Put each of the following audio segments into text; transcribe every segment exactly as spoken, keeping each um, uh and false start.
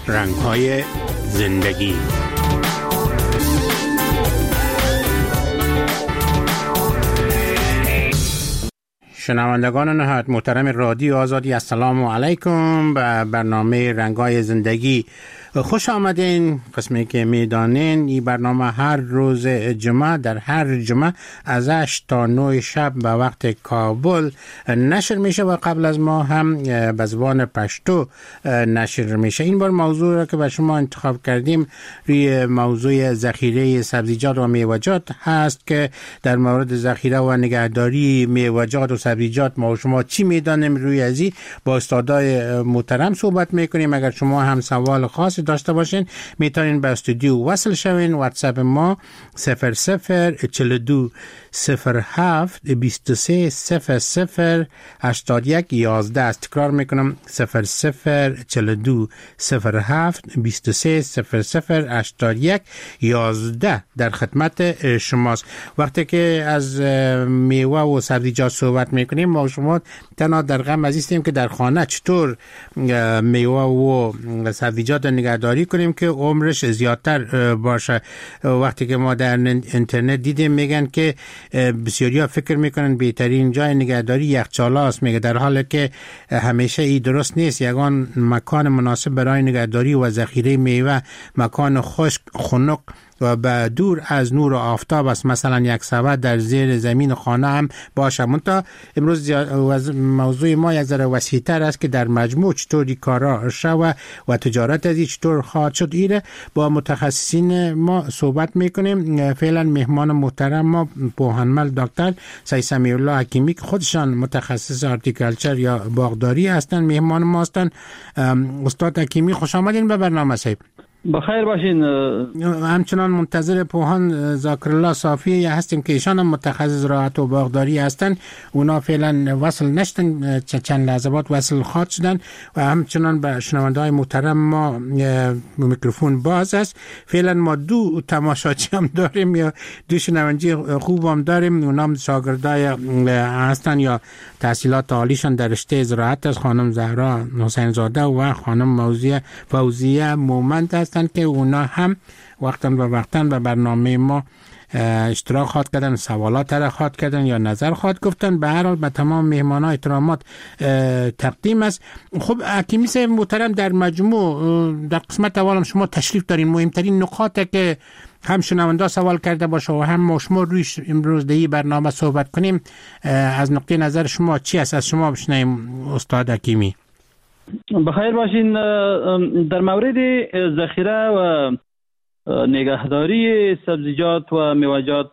رنگ‌های زندگی. شنوندگان نهایت محترم رادیو آزادی، السلام علیکم. به برنامه رنگ‌های زندگی خوش آمدین. قسمی که میدانین این برنامه هر روز جمعه در هر جمعه از هشت تا نه شب به وقت کابل نشر میشه و قبل از ما هم به زبان پشتو نشر میشه. این بار موضوع را که به شما انتخاب کردیم روی موضوع ذخیره سبزیجات و میوه‌جات هست که در مورد ذخیره و نگهداری میوه‌جات و سبزیجات ما و شما چی میدانیم روی ازی با استادای محترم صحبت میکنیم. اگر شما هم سوال خاص داشته باشین میتونین به استودیو وصل شوین. واتساپ ما صفر صفر چهل و دو صفر هفت بیست و سه صفر صفر هشتاد و یک یازده است. تکرار میکنم صفر صفر چهل و دو صفر هفت بیست و سه صفر صفر هشتاد و یک یازده در خدمت شماست. وقتی که از میوه و سبزیجات صحبت میکنیم ما شما تنها در غم عزیزیم که در خانه چطور میوه و سبزیجات نگهداری کنیم که عمرش زیادتر باشه. وقتی که ما در اینترنت دیدیم میگن که بسیاری ها فکر میکنن بهترین جای نگهداری یخچال است، میگه در حالی که همیشه ای درست نیست. یگان مکان مناسب برای نگهداری و ذخیره میوه مکان خشک خنک و به دور از نور و آفتاب است. مثلا یک سبد در زیر زمین خانه هم باشه. منتها امروز موضوع ما یک ذره وسیع‌تر است که در مجموع چطوری کارا شوه و تجارت از چطور خواهد شد. ایره با متخصصین ما صحبت میکنیم. فعلا مهمان محترم ما پوهنمل دکتر سید سمیع الله حکیمی که خودشان متخصص هورتیکالچر یا باغداری هستند مهمان ما هستند. استاد حکیمی خوش آمدین به برنامه. سید بخیر باشین. همچنان منتظر پوهان ذاکرالله صافی هستیم که ایشان هم متخصص زراعت و باغداری هستن. اونا فعلا وصل نشدن، چند لحظه بعد وصل خواهد شدن و همچنان به شنونده های محترم ما میکروفون باز است. فعلا ما دو تماشاچی هم داریم یا دو شنونده خوب هم داریم. اونا هم شاگردای هستن یا تحصیلات عالیشان در رشته زراعت است. خانم زهرا حسین زاده و خانم موزیه فوزیه مومند هستن که اونا هم وقتاً و وقتاً به برنامه ما اشتراک خواهد کردن، سوالات را خواهد کردن یا نظر خواهد گفتن. به هر حال به تمام مهمانان احترامات تقدیم است. خب حکیمی صاحب محترم، در مجموع در قسمت اولم شما تشریف دارین. مهمترین نکاتی که هم شنونده سوال کرده باشه و هم ما شما روی امروز در این برنامه صحبت کنیم از نقطه نظر شما چی است؟ از شما بشنویم استاد حکیمی. بخیر باشین. در مورد ذخیره و نگهداری سبزیجات و میوه‌جات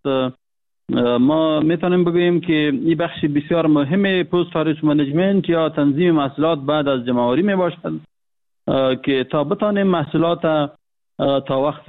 ما میتونیم بگوییم که این بخش بسیار مهم پست هارویست منیجمنت یا تنظیم محصولات بعد از جمع‌آوری می باشد که تا بتانیم محصولات تا وقت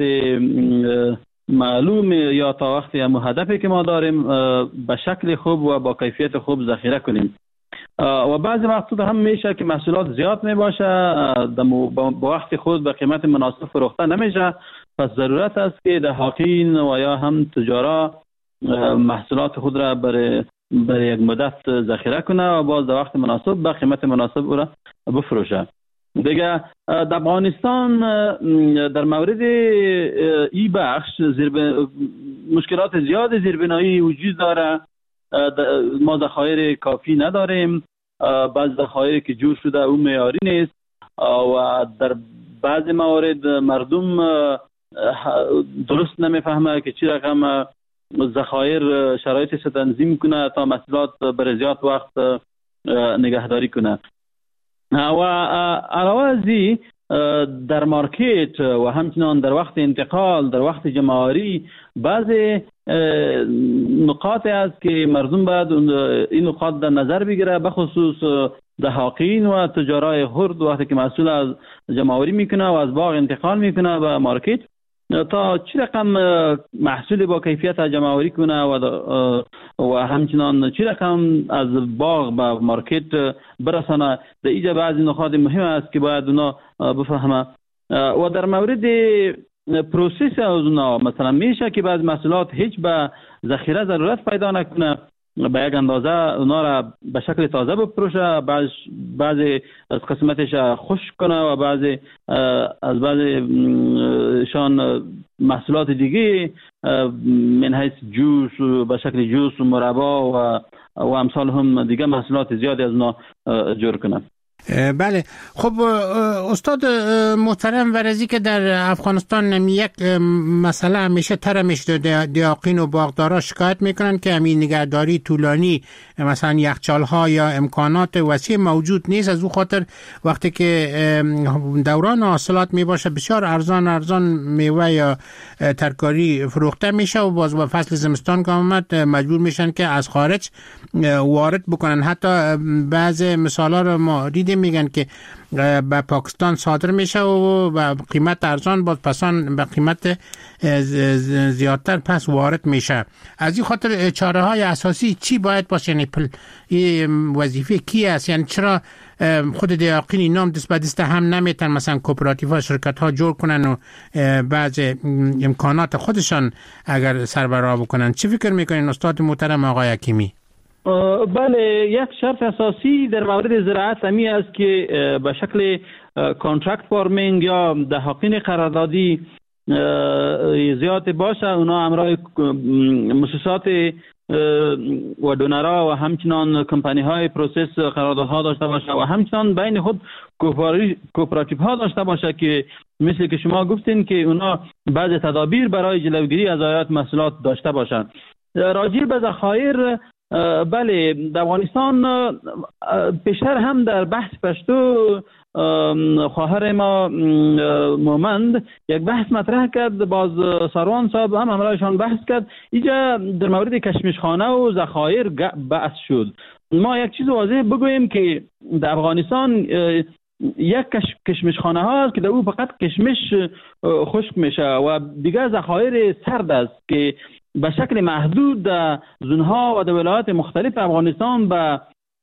معلوم یا تا وقت هدفی که ما داریم به شکل خوب و با کیفیت خوب ذخیره کنیم. و بعضی مقصود هم میشه که محصولات زیاد می باشه با وقت خود به قیمت مناسب فروخته نمیشه. پس ضرورت است که دهقان و یا هم تجارا محصولات خود را برای برای یک مدت ذخیره کنه و باز در وقت مناسب به قیمت مناسب او را بفروشه. دیگه در افغانستان در مورد این بخش زیرب... مشکلات زیاد زیربنایی وجود داره. ما ذخایر کافی نداریم. بعض ذخایر که جور شده او معیاری نیست و در بعض موارد مردم درست نمیفهمه که چی رقم ذخایر شرایطش تنظیم کنه تا محصولات برای زیاد وقت نگهداری کنه. و علاوه از این در مارکت و همچنان در وقت انتقال در وقت جمع‌آوری بعضی نقاط است که مردم باید این نقاط در نظر بگیره، به خصوص دهقان و تجارای خرد وقتی که محصول از جمع‌آوری میکنه و از باغ انتقال میکنه به مارکت تا چی رقم محصول با کیفیت جمع‌آوری کنه و و همچنان چی رقم از باغ به مارکت برسانه. در اینجا بعضی نکات مهم است که باید اونا بفهمه. و در مورد پروسس از اونا مثلا میشه که بعض محصولات هیچ به ذخیره ضرورت پیدا نکنه به یک اندازه اونا را به شکل تازه بفروشه، بعض بعضی از قسمتش خشک کنه و بعضی از بعضیشان محصولات دیگه من حیث جوس و به شکل جوس و مربا و و امثال هم دیگه محصولات زیادی از اونا جور کنه. بله. خب استاد محترم، ورزی که در افغانستان یک مسئله همیشه ترمش دیاقین و باغدارا شکایت میکنن که همین نگهداری طولانی مثلا یخچال‌ها یا امکانات وسیع موجود نیست. از او خاطر وقتی که دوران حاصلات میباشه بسیار ارزان ارزان میوه یا ترکاری فروخته میشه و باز با فصل زمستان که آمد مجبور میشن که از خارج وارد بکنن. حتی بعض مثالا رو ما دیدیم میگن که به پاکستان صادر میشه و به قیمت ارزان باز پسان به قیمت زیادتر پس وارد میشه. از این خاطر چاره های اساسی چی باید باشه؟ یعنی این وظیفه کی است؟ یعنی چرا خود دیاقین نام دست به دست هم نمیتن مثلا کوپراتیف ها شرکت ها جور کنن و بعض امکانات خودشان اگر سربراه بکنن؟ چی فکر میکنین استاد محترم آقای حکیمی؟ بله، یک شرط اساسی در مورد زراعت همی است که به شکل کانترکت فارمینگ یا دهاقین قراردادی زیاد باشه. اونا همراه مؤسسات و دونرها و همچنان کمپانی های پروسس قراردادها داشته باشه و همچنان بین خود کوپراتیف ها داشته باشه که مثل که شما گفتین که اونا بعض تدابیر برای جلوگیری از ضایعات محصولات داشته باشند. راجع به ذخایر، بله، در افغانستان پیشتر هم در بحث پشتو خواهر ما مومند یک بحث مطرح کرد، باز سروان صاحب هم همراهشان بحث کرد. اینجا در مورد کشمشخانه و ذخایر بحث شد. ما یک چیز واضح بگوییم که در افغانستان یک کشمشخانه ها است که در او فقط کشمش خشک میشه و دیگه ذخایر سرد است که به شکل محدود در زونها و در ولایات مختلف افغانستان به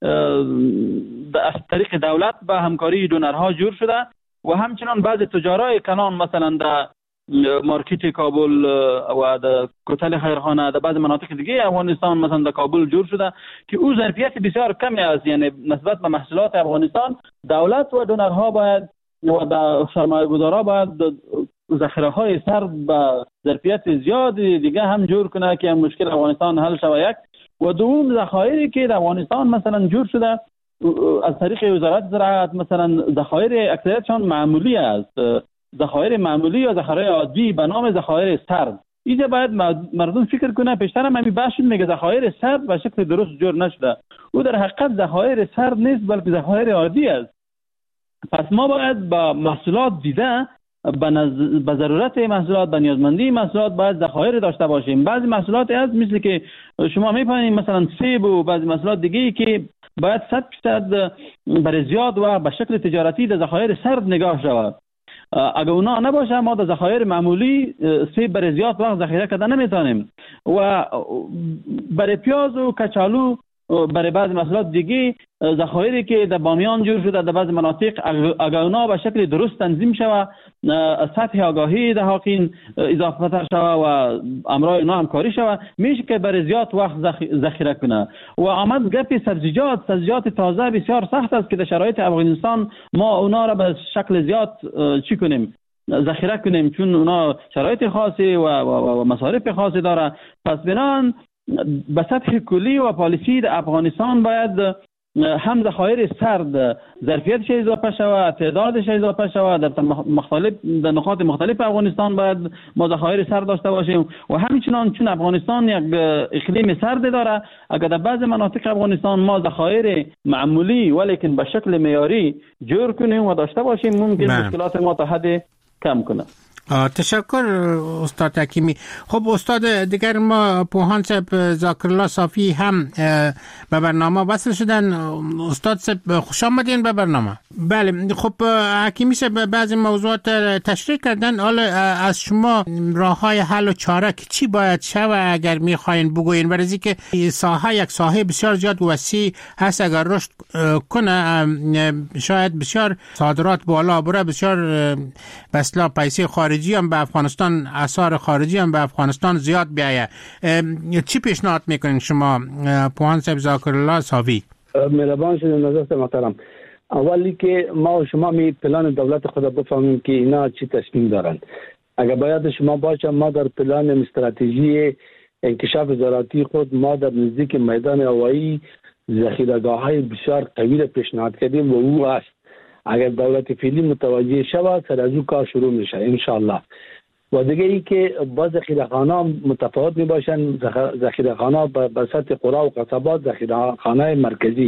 از طریق دولت به همکاری دونرها جور شده و همچنان بعض تجارای کلان مثلا در مارکت کابل و در کوتل خیرخانه در بعض مناطق دیگه افغانستان مثلا در کابل جور شده که او ظرفیت بسیار کمی است. یعنی نسبت به محصولات افغانستان دولت و دونرها باید و در سرمایه گذارا باید ذخیره های سرد با ظرفیت زیاد دیگه هم جور کنه که مشکل افغانستان حل شود. یک و دوم ذخایری که در افغانستان مثلا جور شده از طریق وزارت زراعت، مثلا ذخایر اکثریتشان معمولی است، ذخایر معمولی یا ذخایر عادی به نام ذخایر سرد. اینجا باید مردم فکر کنه. پیشتر هم همین بحث میگه ذخایر سرد به شکل درست جور نشده. او در حقیقت ذخایر سرد نیست بلکه ذخایر عادی است. پس ما باید با محصولات دیده به نز... به ضرورت محصولات، به نیازمندی محصولات باید ذخایر داشته باشیم. بعضی محصولات هست مثل که شما می‌فهمید مثلا سیب و بعضی محصولات دیگه که باید صد درصد برای زیاد و به شکل تجارتی در ذخایر سرد نگاه شود. اگر اونا نباشه ما در ذخایر معمولی سیب برای زیاد وقت ذخیره کردن نمیتونیم. و برای پیاز و کچالو برای بعض محصولات دیگه ذخایری که در بامیان جور شده در بعض مناطق اگر اونا به شکل درست تنظیم شود، سطح آگاهی دهاقین اضافه تر شود و امرای اونا همکاری شود، میشه که برای زیاد وقت ذخیره کنه. و آمد گپ سبزیجات سبزیجات تازه بسیار سخت است که در شرایط افغانستان ما اونا را به شکل زیاد چی کنیم ذخیره کنیم، چون اونا شرایط خاصی و, و, و مصارف خاصی داره. پس بنان به سطح کلی و پالیسی در افغانستان باید هم ذخایر سرد ظرفیتش اضافه شود، تعدادش اضافه شود. در مختلف در نقاط مختلف افغانستان باید ما ذخایر سرد داشته باشیم و همچنان چون افغانستان یک اقلیم سرد داره، اگر در بعض مناطق افغانستان ما ذخایر معمولی ولیکن به شکل معیاری جور کنیم و داشته باشیم، ممکن مشکلات ما تا حد کم کنه. تشکر استاد حکیمی. خب استاد دیگر ما پوهان صاحب ذاکرالله صافی هم به برنامه وصل شدن. استاد صاحب خوش آمدین به برنامه. بله خب حکیم میشه بعضی موضوعات تشریح کردن. حالا از شما راه های حل و چاره که چی باید شود اگر میخواین بگوین، برای اینکه ساحه یک ساحه بسیار زیاد وسیع هست، اگر رشد کنه شاید بسیار صادرات بالا بره، بسیار به اصطلاح پیسه خارجی هم به افغانستان، اثار خارجی هم به افغانستان زیاد بیایه. چی پیشنهاد میکنین شما پوهان صاحب ذاکرالله صافی؟ مهربان شدید نظرت محترم. اولی که ما و شما می پلان دولت خود بفهمیم که اینا چی تصمیم دارن. اگر باید شما باشه، ما در پلان استراتژی انکشاف زراعتی خود ما در نزدیک میدان هوایی ذخیره‌گاه‌های بسیار قوی را پیشنهاد کردیم و او است. اگر دولت فعلی متوجه شود سر از او کار شروع میشه ان شاء الله. و دیگه ای که با ذخیره‌خانه‌ها متفاوت می باشن. ذخیره‌خانه‌ها به سطح قرى و قصبات، ذخیره‌خانه مرکزی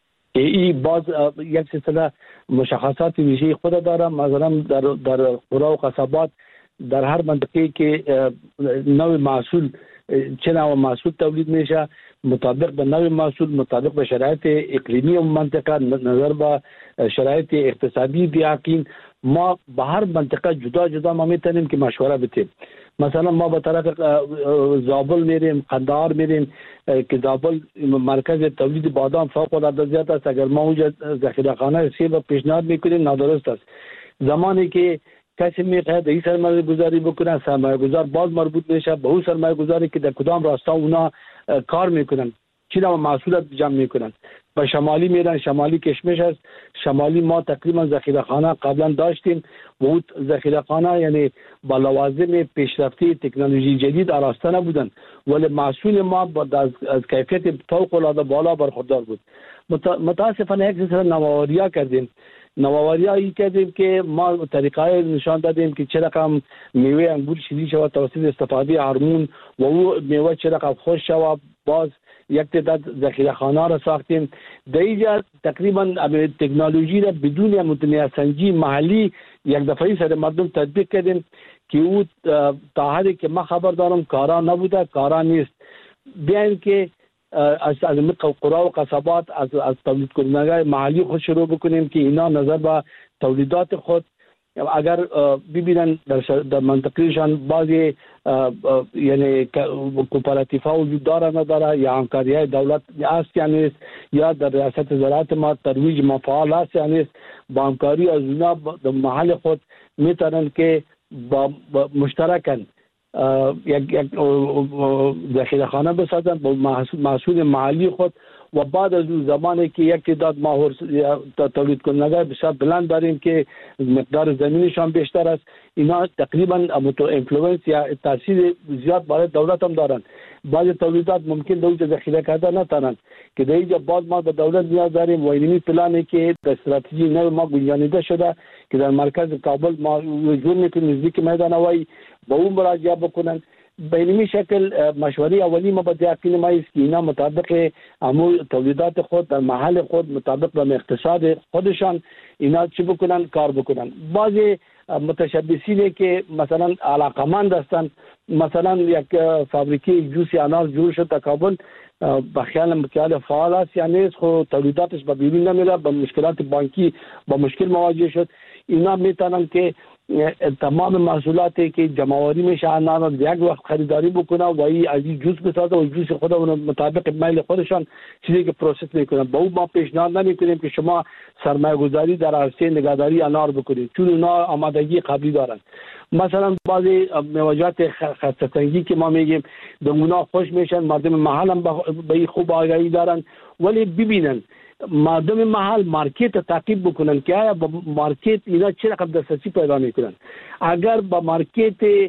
ای باز یک سلسله مشخصات ویژه خود داره. مثلا در در قرى و قصبات در هر منطقه که نوع محصول چه نوع محصول تولید میشه مطابق به نوع محصول، مطابق به شرایط اقلیمی و منطقه، نظر به شرایط اقتصادی دیاقین، ما به هر منطقه جدا جدا ما میتونیم که مشوره بدیم. مثلا ما به طرف زابل میریم، قندهار میریم که زابل مرکز تولید بادام فوق العاده زیاد است. اگر ما اونجا ذخیره‌خانه سیب پیشنهاد میکنیم نادرست است. زمانی که کسی میخواد در این سرمایه گذاری بکنه، سرمایه گذار باز مربوط میشه به اون سرمایه گذاری که در کدام راستا اونا کار میکنن، چی نوع محصولات جمع میکنن. به شمالی میرن، شمالی کشمش است. شمالی ما تقریبا ذخیره‌خانه قبلا داشتیم و اون ذخیره‌خانه یعنی با لوازم پیشرفته تکنولوژی جدید آراسته نبودن، ولی محصول ما از, از کیفیت فوق العاده بالا برخوردار بود. متاسفانه یک سری نوآوری‌ها کردیم. نوآوری‌هایی کردیم که ما طریقه نشان دادیم که چه رقم میوه انگور شیری شود توسط استفاده هورمون و او میوه چه رقم خوش شود. باز یک تعداد ذخیره‌خانه را ساختیم. در اینجا تقریبا تکنولوژی را بدون متناسنجی محلی یک دفعه سر مردم تطبیق کردیم که او تا حدی که ما خبر دارم کارا نبوده، کارا نیست. بیاین که از از قرى و قصبات از از تولید کنندگان محلی خود شروع بکنیم که اینا نظر به تولیدات خود اگر ببینن در, در منطقهشان بعضی یعنی کوپراتیف‌ها وجود داره نداره یا همکاری دولت است یا نیست، یا در ریاست زراعت ما ترویج ما فعال است یا نیست، با همکاری از اونا در محل خود میتونن که با مشترکاً یک یک ذخیره‌خانه بسازن با محصول محلی خود و بعد از اون زمانی که یک تعداد ماهور تولید کننده بسیار بلند داریم که مقدار زمینشان بیشتر است، اینا تقریبا اینفلوئنس یا تاثیر زیاد برای دولت هم دارن. بعض تولیدات ممکن در اونجا ذخیره کرده نتونن که در اینجا باز ما به دولت نیاز داریم و اینمی پلانی که در استراتژی نو ما گنجانیده شده که در مرکز کابل ما جور میکنیم نزدیک میدان هوایی با اون مراجعه بکنن. به اینمی شکل مشوره اولی ما به یقین ما است که اینا مطابق امور تولیدات خود در محل خود مطابق به اقتصاد خودشان اینا چی بکنن کار بکنن. بعضی متشبثینی که مثلا علاقمند هستند، مثلا یک فابریکه جوس انار جور شد در کابل با خیال مکیال فعال است یا نیست، خود تولیداتش به بیرون نمیره، با مشکلات بانکی با مشکل مواجه شد. اینا میتونن که تمام محصولاتی که جمع‌آوری میشه آنها یک وقت خریداری بکنه و ای از این جوس بسازه و جوس خودمون مطابق میل خودشان چیزی که پروسس میکنن. با اون ما پیشنهاد نمیکنیم که شما سرمایه گذاری در عرصه نگهداری انار بکنید چون اونا آمادگی قبلی دارن. مثلا بعضی مواجهات خسته‌سنگی که ما میگیم به اونا خوش میشن، مردم محل هم به این خوب آگاهی دارن، ولی ببینن مردم محل مارکت تعقیب بکنن که آیا با مارکت اینا چه رقم دسترسی پیدا میکنن. اگر با مارکت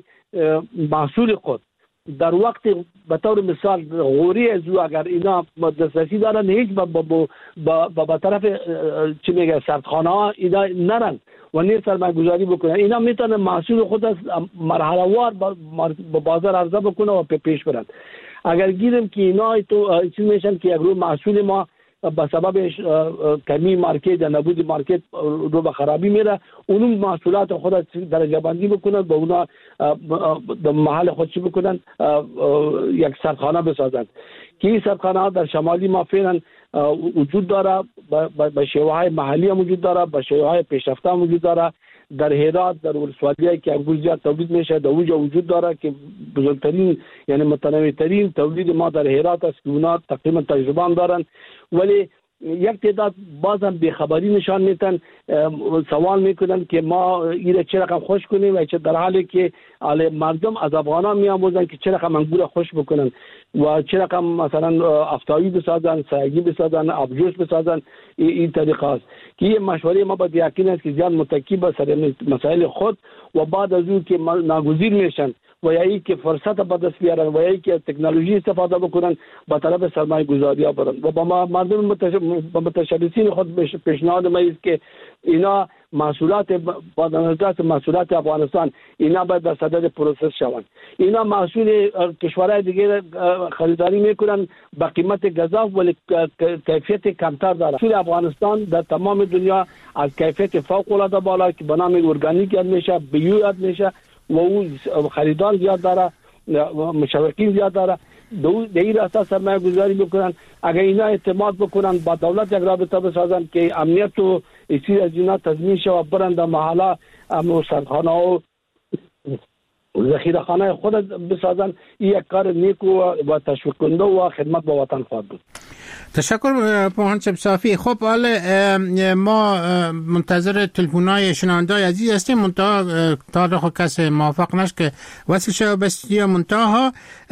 محصول خود در وقت به طور مثال غوری از او اگر اینا دسترسی دارن هیچ با با با, با, با طرف چی میگه سردخانه ها اینا نرن و نیر سرمایه گذاری بکنن. اینا میتونن محصول خود از مرحله وار با بازار عرضه بکنه و پیش برن. اگر گیریم که اینا تو چیز میشن که یک رو محصول ما به سبب کمی مارکت یا نبود مارکت رو به خرابی میره، اون محصولات خود درجه بندی بکنن، با اونا در محل خودشی بکنن یک سرخانه بسازند که این سرخانه ها در شمالی ما فعلا وجود داره، به شیوه های محلی هم وجود داره، به شیوه های پیشرفته هم وجود داره. در هرات در ولسوالیایی که انگور زیاد تولید میشه در اونجا وجود داره که بزرگترین یعنی متنوع ترین تولید ما در هرات است که اونا تقریبا تجربه هم دارن، ولی یک تعداد بازم بیخبری نشان میتن، سوال میکنن که ما این چه رقم خوش کنیم و چه در حالی که مردم از افغانان میآموزن که چه رقم انگور خوش بکنن و چه رقم مثلا افتاوی بسازن، سایگی بسازن، آبجوش بسازن. این طریقه است که این مشوره ما باید یقین است که زیاد متکی به سر مسائل خود و بعد از اون که ناگزیر میشن و یا ای که فرصت به دست بیارن و یا ای که تکنولوژی استفاده بکنن با طرف سرمایه گذاری ها برن و با مردم متشبثین خود پیشنهاد ما است که اینا محصولات با نظر محصولات افغانستان اینا باید در صدد پروسس شوند. اینا محصول کشورهای دیگه خریداری میکنن با قیمت گزاف ولی کیفیت کمتر داره. محصول افغانستان در تمام دنیا از کیفیت فوق العاده بالا که به نام ارگانیک یاد میشه، بیو یاد میشه و اون خریدار زیاد داره، مشوقین زیاد داره. در این راستا سرمایه گذاری بکنن. اگر اینا اعتماد بکنن با دولت یک رابطه بسازن که امنیت و اسی از اینا تضمین شه و برند محلا سرخانه و ذخیره خانه خود بسازن، این یک کار نیک و تشویق کننده و خدمت به وطن خواهد بود. تشکر پوهانچب صافی. خب حالا ما منتظر تلفن‌های شنونده‌های عزیز هستیم، منتها تا خود کسی موافق نشه که وصل شد به استودیو منتها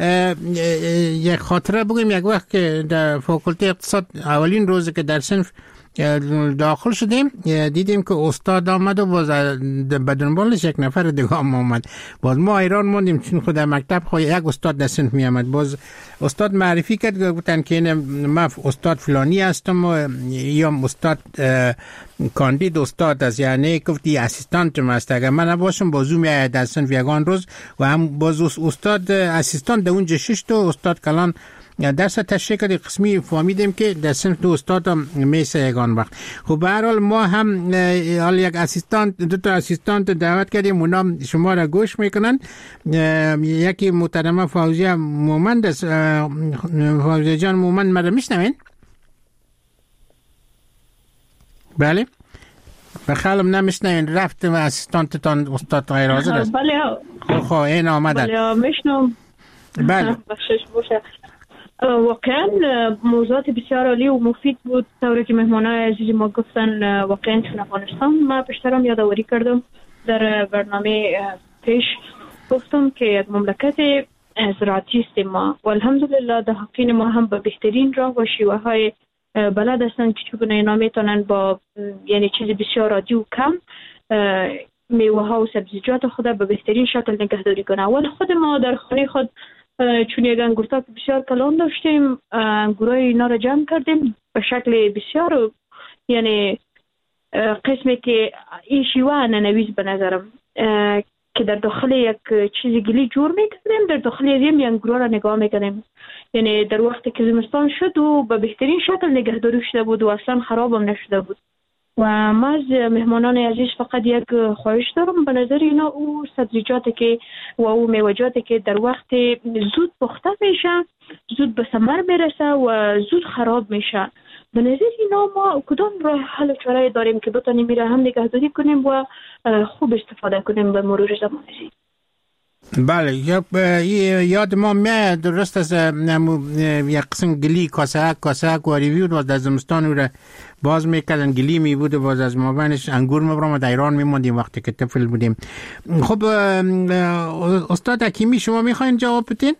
یک خاطره بگیم. یک وقت که در فاکولته اقتصاد اولین روزی که در صنف داخل شدیم دیدیم که استاد آمد و باز به دنبالش یک نفر دیگه هم آمد. باز ما ایران موندیم چون خود مکتب خود یک استاد در صنف می آمد. باز استاد معرفی کرد گفتن که من استاد فلانی هستم و یا استاد کاندید استاد است، یعنی گفتی اسیستانت ما است. اگر من نباشم بازو می آید در صنف یگان روز و هم باز استاد اسیستانت در اونجا شش تا استاد کلان درس تشریح کردی قسمی فهمیدیم که در صنف دو استاد هم میسه یگان وقت. خب به هر حال ما هم حال یک اسیستانت دو تا اسیستانت دعوت کردیم، اونا شما را گوش میکنن. یکی محترمه فوزیه مومند است. فوزیه جان مومند مرا میشنوین؟ بله بخیالم نمیشنوین، رفت و اسیستانتتان استاد غیر حاضر است. بله خب خب این آمدن. بله میشنم. بله بخشش باشه. واقعا موضوعات بسیار عالی و مفید بود. طوری که مهمانای عزیز ما گفتن واقعا چون افغانستان ما بیشترم یادآوری کردم در برنامه پیش گفتم که یک مملکت زراعتی است ما و الحمدلله دهقین ما هم به بهترین راه و شیوه های بلد هستن که چگونه اینا میتونن با یعنی چیز بسیار عادی و کم میوه ها و سبزیجات خود به بهترین شکل نگهداری کنن. اول خود ما در خانه خود چون یک انگورتاک بسیار کلان داشتیم، انگورای اینا را جمع کردیم به شکل بسیار یعنی قسمی که این شیوه ننویز به نظرم که در داخل یک چیز گلی جور میکردیم، در داخل یک انگورا را نگاه میکردیم، یعنی در وقتی که زمستان شد و به بهترین شکل نگهداری شده بود و اصلا خراب هم نشده بود. و ما از مهمانان عزیز فقط یک خواهش دارم، به نظر اینا او سبزیجاتی که و او میوه‌جاتی که در وقت زود پخته میشه زود به ثمر میرسه و زود خراب میشه، به نظر اینا ما کدام راه حل چاره داریم که بتونیم میره هم نگهداری کنیم و خوب استفاده کنیم به مرور زمان. بله یاد ما میاد درست از یک قسم گلی کاسه کاسه کوریوی و در زمستان رو باز میکردن گلی می بود و باز از ما بینش انگور میبرم و در ایران میموندیم وقتی که طفل بودیم. خب استاد حکیمی شما میخواین جواب بدین؟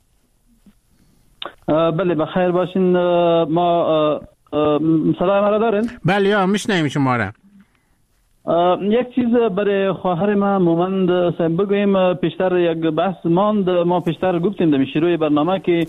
بله بخیر باشین. ما صدای ما را دارین؟ بله یا میشنویم شما را. یک چیز برای خواهر ما مومند صاحب بگویم. پیشتر یک بحث ماند، ما پیشتر گفتیم در شروع برنامه که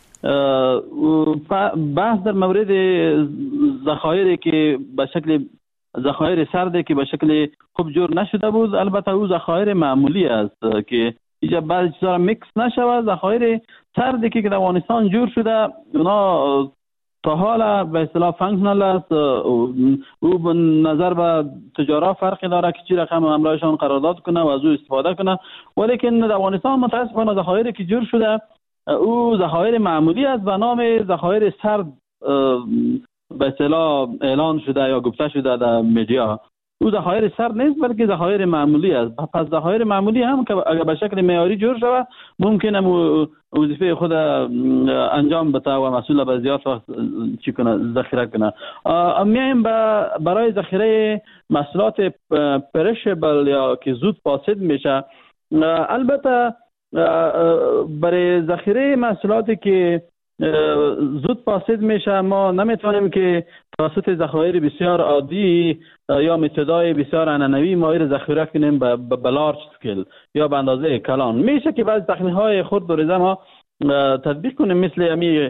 بحث در مورد ذخایر که به شکل ذخایر سرده که به شکل خوب جور نشده بود. البته او ذخایر معمولی است که اینجا بعضی چیزا میکس نشود. ذخایر سردی که در افغانستان جور شده اونا تا حالا به اصطلاح فانکشنال است. او به نظر به تجارا فرقی داره که چی رقم امرایشان قرارداد کنه و از او استفاده کنه، ولی که در افغانستان متاسفانه ذخایر که جور شده او ذخایر معمولی است و نام ذخایر سرد به اصطلاح اعلان شده یا گفته شده در مدیا. او ذخایر سرد نیست بلکه ذخایر معمولی است. پس ذخایر معمولی هم که اگر به شکل معیاری جور شود ممکنه وظیفه خود انجام بده و مسئول به زیاد وقت چی کنه ذخیره کنه. میایم برای ذخیره محصولات پرشبل یا که زود فاسد میشه. البته برای ذخیره محصولاتی که زود فاسد میشه ما نمیتونیم که توسط ذخایر بسیار عادی یا متدای بسیار عنعنوی ما را ذخیره کنیم به بلارج سکیل یا به اندازه کلان. میشه که بعضی تکنیک های خود بریزه ما تطبیق کنیم، مثل امی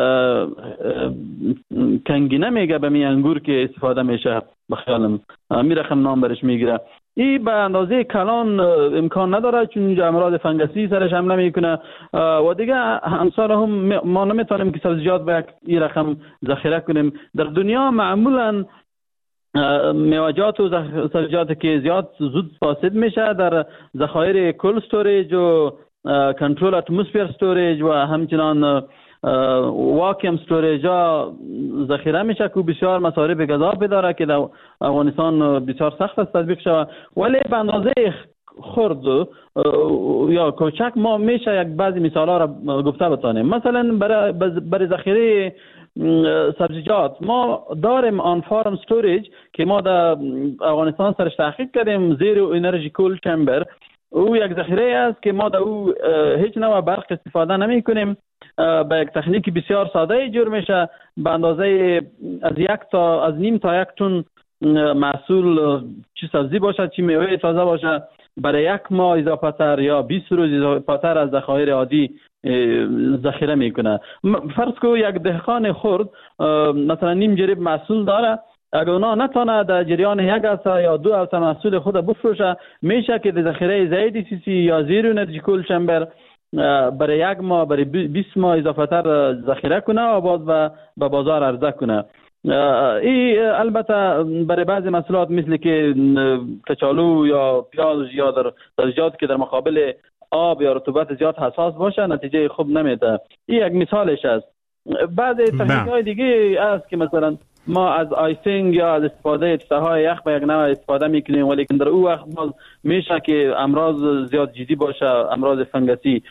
کنگینه میگه به می انگور که استفاده میشه به خیالم می رقم نام برش میگیره. این به اندازه کلان امکان نداره چون اینجا امراض فنگسی سرش حمله میکنه و دیگه امثال هم ما نمیتونیم که سبزیجات به این رقم ذخیره کنیم. در دنیا معمولا میوه‌جات و سبزیجات که زیاد زود فاسد میشه در ذخایر کول استوریج و کنترل اتمسفیر استوریج و همچنان واکیوم استوریج ها ذخیره میشه که بسیار مصارف گذافی داره که در افغانستان بسیار سخت است تطبیق شود، ولی به اندازه خرد یا کوچک ما میشه یک بعضی مثال ها را گفته بتانیم. مثلا برای برای ذخیره سبزیجات ما داریم آن فارم استوریج که ما در افغانستان سرش تحقیق کردیم، زیرو انرژی کول چمبر. او یک ذخیره است که ما در او هیچ نوع برق استفاده نمی کنیم، با یک تکنیک بسیار ساده جور میشه. به اندازه از یک تا از نیم تا یک تن محصول چی سبزی باشه چی میوه تازه باشه برای یک ماه اضافه تر یا بیست روز اضافه تر از ذخایر عادی ذخیره میکنه. فرض کو یک دهقان خرد مثلا نیم جریب محصول داره، اگر اونا نتونه در جریان یک هفته یا دو هفته محصول خود بفروشه میشه که در ذخیره زید سی سی یا زیرو انرژی کول چمبر برای یک ماه برای بیست ماه اضافه تر ذخیره کنه و باز به بازار عرضه کنه. این البته برای بعضی محصولات مثل که کچالو یا پیاز یا در سبزیجات که در مقابل آب یا رطوبت زیاد حساس باشه نتیجه خوب نمیده. این یک مثالش است. بعضی تکنیک‌های دیگه است که مثلا ما از آیسینگ یا از استفاده چیزهای یخ به یک نوع استفاده میکنیم، ولی در او وقت باز میشه که امراض زیاد جدی باشه، امراض فنگسی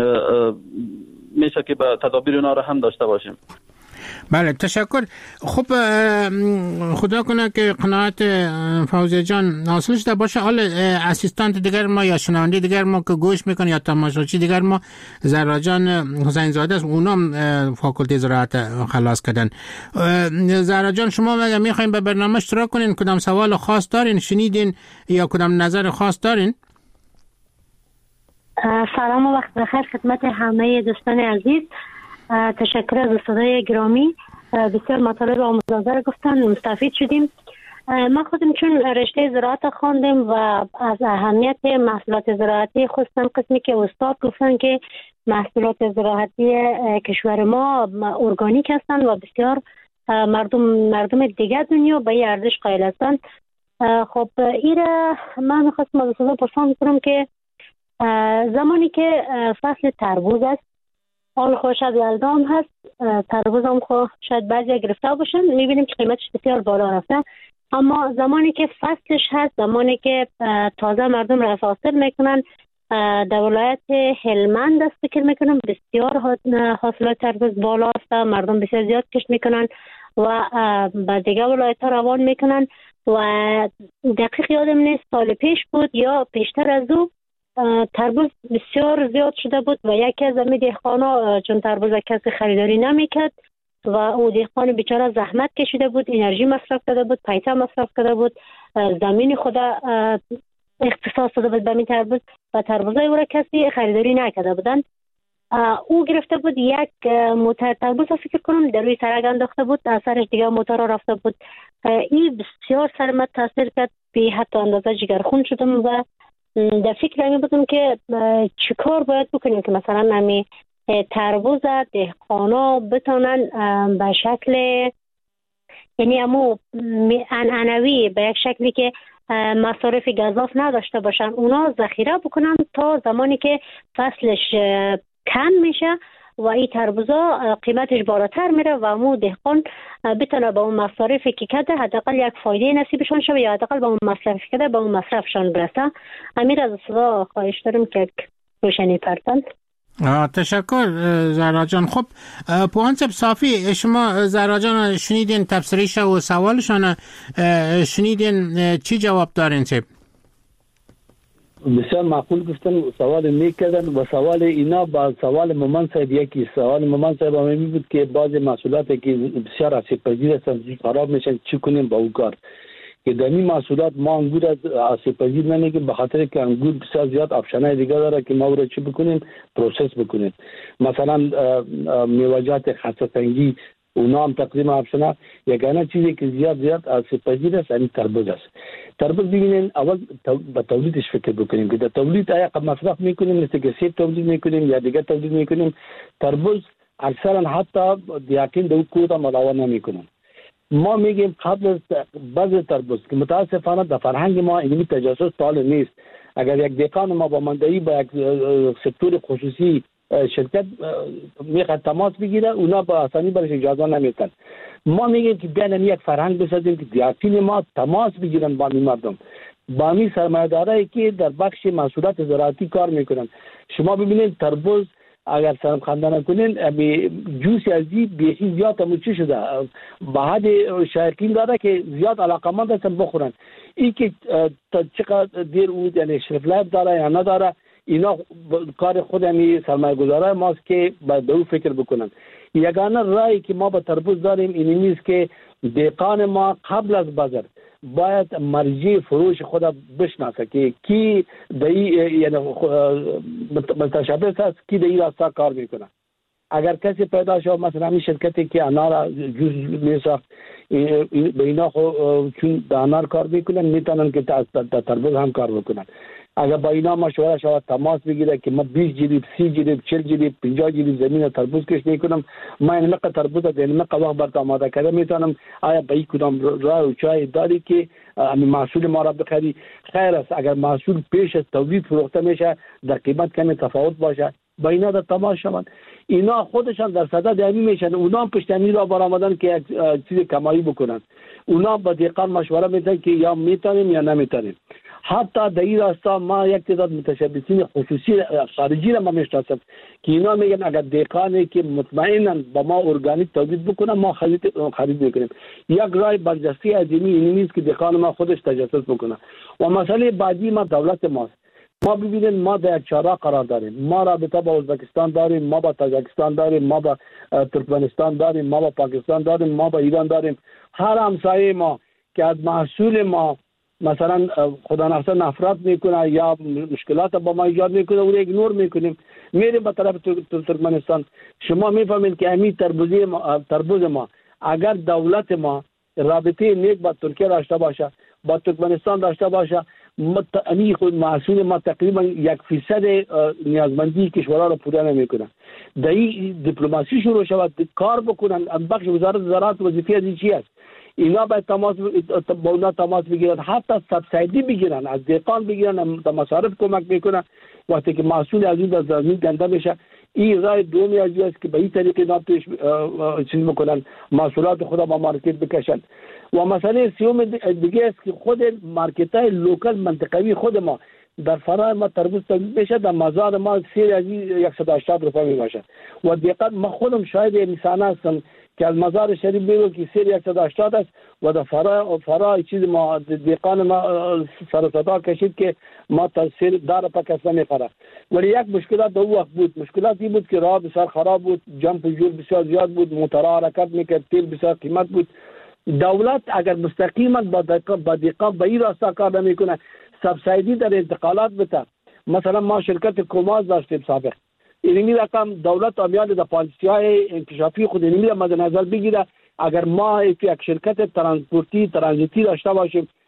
میشه که به تدابیر اونا رو هم داشته باشیم. بله تشکر. خب خدا کنه که قناعت فوزیه جان حاصل شده باشه. حال اسیستانت دیگر ما یا شنونده دیگر ما که گوش میکنه یا تماشاچی دیگر ما زهرا جان حسین زاده است، اونام فاکولته زراعت خلاص کردن. زهرا جان شما مگه میخواین به برنامه اشتراک کنین؟ کدام سوال خاص دارین؟ شنیدین یا کدام نظر خاص دارین؟ سلام و وقت بخیر خدمت همه دوستان عزیز. تشکر از صدای گرامی، بسیار مطالب آموزنده گفتن، مستفید شدیم. ما خودم چون رشته زراعت خواندیم و از اهمیت محصولات زراعتی خصوصا قسمی که استاد گفتن که محصولات زراعتی کشور ما ارگانیک هستند و بسیار مردم مردم دیگر دنیا به این ارزش قائل هستند. خب این من می‌خواستم از استاد پرسان کنم که زمانی که فصل تربوز است، حال خوش از یلدام هست، تربوز هم خود شاید بعضی گرفته باشن، میبینیم که قیمتش بسیار بالا رفته، اما زمانی که فصلش هست، زمانی که تازه مردم را حاصل میکنن، در ولایت هلمند است فکر میکنم بسیار حاصلات تربوز بالا است، مردم بسیار زیاد کشت میکنن و به دیگه ولایت ها روان میکنن و دقیق یادم نیست سال پیش بود یا پیشتر از او تربوز بسیار زیاد شده بود و یکی از امی دهقانا چون تربوز کسی خریداری نمیکرد و او دهقان بیچاره زحمت کشیده بود، انرژی مصرف کرده بود، پیسه مصرف کرده بود، زمین خود اختصاص داده بود به این تربوز و تربوزای او را کسی خریداری نکرده بودن. او گرفته بود یک موتر تربوز فکر کنم در روی سرک انداخته بود، اثرش دیگه موتور رفته بود. این بسیار سرمت تاثیر کرد، به حتی اندازه جگرخون شدم و در فکر همی بودم که چی کار باید بکنیم که مثلا نمی تربوز دهقانا بتونن به شکل یعنی امو عنعنوی به یک شکلی که مصارف گزاف نداشته باشن اونا ذخیره بکنن تا زمانی که فصلش کم میشه و این تربوزا قیمتش بالاتر میره و امو دهقان بتونه با اون مصارفی که کرده حداقل یک فایده نصیبشون شه یا حداقل با اون مصرف کرده با اون مصرفشون برسه. امیر از صدا خواهش دارم که روشنی پرتن. تشکر زهرا جان. خب پوانسب صافی شما زهرا جان شنیدین تفسیرش و سوالشان شنیدین چی جواب دارین؟ چه بسیار معقول گفتن سوال میکردن و سوال اینا با سوال مامان صاحب یکی سوال مامان صاحب همی بود که بعض محصولات که بسیار آسیب پذیر هستن خراب میشن چی کنیم با اون کار که دمی محصولات ما انگور از آسیب پذیر نمیگیم به خاطر که انگور بسیار زیاد آپشنای دیگه داره که ما رو چی بکنیم پروسس بکنیم. مثلا میوه‌جات خسته اونا هم تقریبا آپشنا یگانه چیزی که زیاد زیاد آسیب پذیر است این تربوز است. تربوز ببینین اول به تولیدش فکر بکنیم که در تولید آیا مصرف میکنیم مثل که سیب تولید میکنیم یا دیگه تولید میکنیم. تربوز اکثرا حتی دیاکین دو کوتا ملاوه نمیکنن. ما میگیم قبل از بعض تربوز که متاسفانه در فرهنگ ما اینمی تجسس طال نیست. اگر یک دهقان ما با مندهی با یک سکتور خصوصی شرکت میخواد تماس بگیره اونا با آسانی برش اجازه نمیدن. ما میگیم که بیان یک فرهنگ بسازیم که دیاکین ما تماس بگیرن با می مردم با می سرمایه‌دارایی که در بخش محصولات زراعتی کار میکنن. شما ببینید تربوز اگر سرم خنده نکنین جوسی ازی بیشی زیاد همون چی شده بعد شایقین داره که زیاد علاقمند هستن بخورن. این که چقدر دیر اود یعنی شرفلایف داره یا نداره اینا کار خود همی سرمایه گذاره ماست که به او فکر بکنن. یگانه رای که ما به تربوز داریم این نیست که دهقان ما قبل از بازار باید مرجع فروش خود بشناسه که کی دایی یعنی متشابه است کی دایی راستا کار میکنه. اگر کسی پیدا شد مثلا این شرکتی که انار جوز میساخت به اینا چون به انار کار میکنن میتونن که تربوز هم کار بکنن. اگر با اینا مشوره شود تماس بگیره که ما بیست جریب سی جریب چهل جریب پنجاه جریب زمین تربوز کش میکنم ما این مقدار تربوز در این مقدار وقت برات آماده کرده میتونم آیا به این کدام راه و چای داری که همین محصول ما را بخری خیر است. اگر محصول پیش از تولید فروخته میشه در قیمت کمی تفاوت باشه با اینا در تماس شوند. اینا خودشان در صدد همین میشن اونا هم پشتنی را برآمدن که یک چیز کمایی بکنن. اونا با دهقان مشوره میدن که یا میتونیم یا نمیتونیم. حتی در این راستا ما یک تعداد متشبثین خصوصی خارجی را ما میشناسم که اینا میگن اگر دهقانی که مطمئنا با ما ارگانیک تولید بکنه ما خرید خرید میکنیم. یک رای برجسته عظیمی این نیست که دهقان ما خودش تجسس بکنه. و مسئله بعدی ما دولت ماست. ما ببینید ما در یک چهارراه قرار داریم. ما رابطه با ازبکستان داریم، ما با تاجیکستان داریم، ما با ترکمنستان داریم، ما با پاکستان داریم، ما با ایران داریم. هر همسایه ما که از محصول ما مثلا خدا نخواسته نفرت میکنه یا مشکلات با ما ایجاد میکنه او رو ایگنور میکنیم میریم به طرف ترکمنستان. شما میفهمید که همین تربوزی ما تربوز ما اگر دولت ما رابطه نیک با ترکیه داشته باشه با ترکمنستان داشته باشه امی خود محصول ما تقریبا یک فیصد نیازمندی کشورها را پوره نمیکنه. در این دیپلماسی شروع شود کار بکنن. بخش وزارت زراعت وظیفه از چی است؟ اینا باید تماس با اونا تماس بگیرن حتی سبسیدی بگیرن از دهقان بگیرن تا مصارف کمک میکنن وقتی که محصول از این زمین گنده میشه. این راه دومی از است که به این طریق اینا پیش چیز بکنن محصولات خود با مارکت بکشن. و مسئله سیوم دیگه است که خود مارکت های لوکال منطقوی خود ما در فرای ما تربوز تولید میشه در مزار ما سیر از صد و هشتاد روپیه میباشه و دقیقاً ما خودم شاید انسان هستم که از مزار شریف بیرون که سیر صد و هشتاد است و در فرای فرای چیز ما دقیقاً ما سر صدا کشید که ما تاثیر داره پا کس نمیخوره. ولی یک مشکلات در وقت بود. مشکلاتی بود که راه بسیار خراب بود، جمپ و جور بسیار زیاد بود، موتورها حرکت میکرد، تیل بسیار قیمت بود. دولت اگر مستقیما با دقیقاً به این راستا کار نمیکنه سبسیدی در انتقالات بده. مثلا ما شرکت کوماز داشتیم سابق اینمی رقم دولت امیال در پالیسی‌های انکشافی خود اینمی را مد نظر بگیره. اگر ما یک شرکت ترانسپورتی ترانزیتی داشته باشیم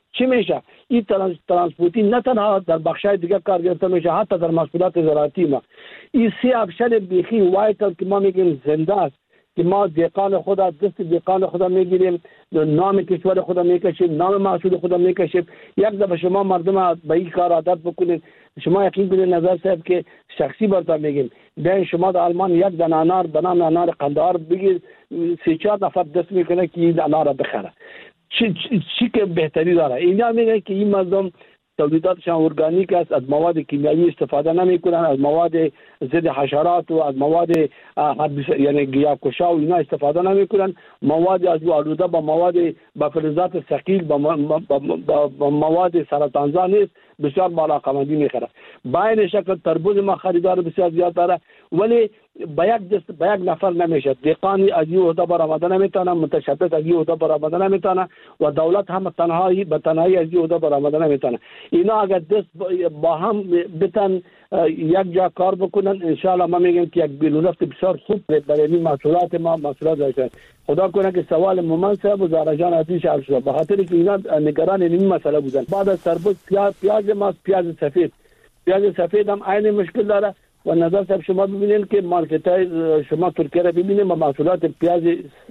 چی میشه؟ این ترانسپورتی نه تنها در بخشای دیگه کار گرفته میشه، حتی در محصولات زراعتی ما این سی افشن بیخی وایتال که ما میگیم زنده است که ما دیقان خدا دست دیقان خدا میگیریم، نام کشور خدا میکشیم، نام محصول خدا میکشیم. یک دفعه شما مردم به این کار عادت بکنید. شما یقین کنید نظر صاحب که شخصی براتون میگیم، بین شما در آلمان یک دانه انار به نام انار قندهار بگید، سه چهار نفر دست میکنه که این انار بخره. چی چی که بهتری داره؟ اینا میگن که این مردم تولیداتشان ارگانیک است، از مواد کیمیایی استفاده نمیکنن، از مواد ضد حشرات و از مواد یعنی گیاه‌کشا و اینا استفاده نمیکنن، مواد از آلوده با مواد با فلزات ثقیل با, با, با مواد سرطانزا نیست، بسیار بالا قیمتی میخره. با این شکل تربوز ما خریدار بسیار زیاد داره، ولی با یک دست با یک نفر نمیشه. دیقانی از این عهده برآمده نمیتونه، متشبث از این عهده برآمده نمیتونه و دولت هم تنهایی به تنهایی از این عهده برآمده نمیتونه. اینا اگر دست با هم بتن یک جا کار بکنن، ان شاء الله ما میگیم که یک بیلونفت بسیار خوب برای این محصولات ما محصولات داشته. خدا کنه که سوال مومن صاحب و زهرا جان عزیز حل شد، به خاطر که اینا نگران این مسئله بودن. بعد از تربوز پیاز پیاز ما پیاز سفید پیاز سفید هم عین مشکل داره و نظر صاحب شما ببینید که مارکت های شما ترکیه را ببینید با محصولات پیاز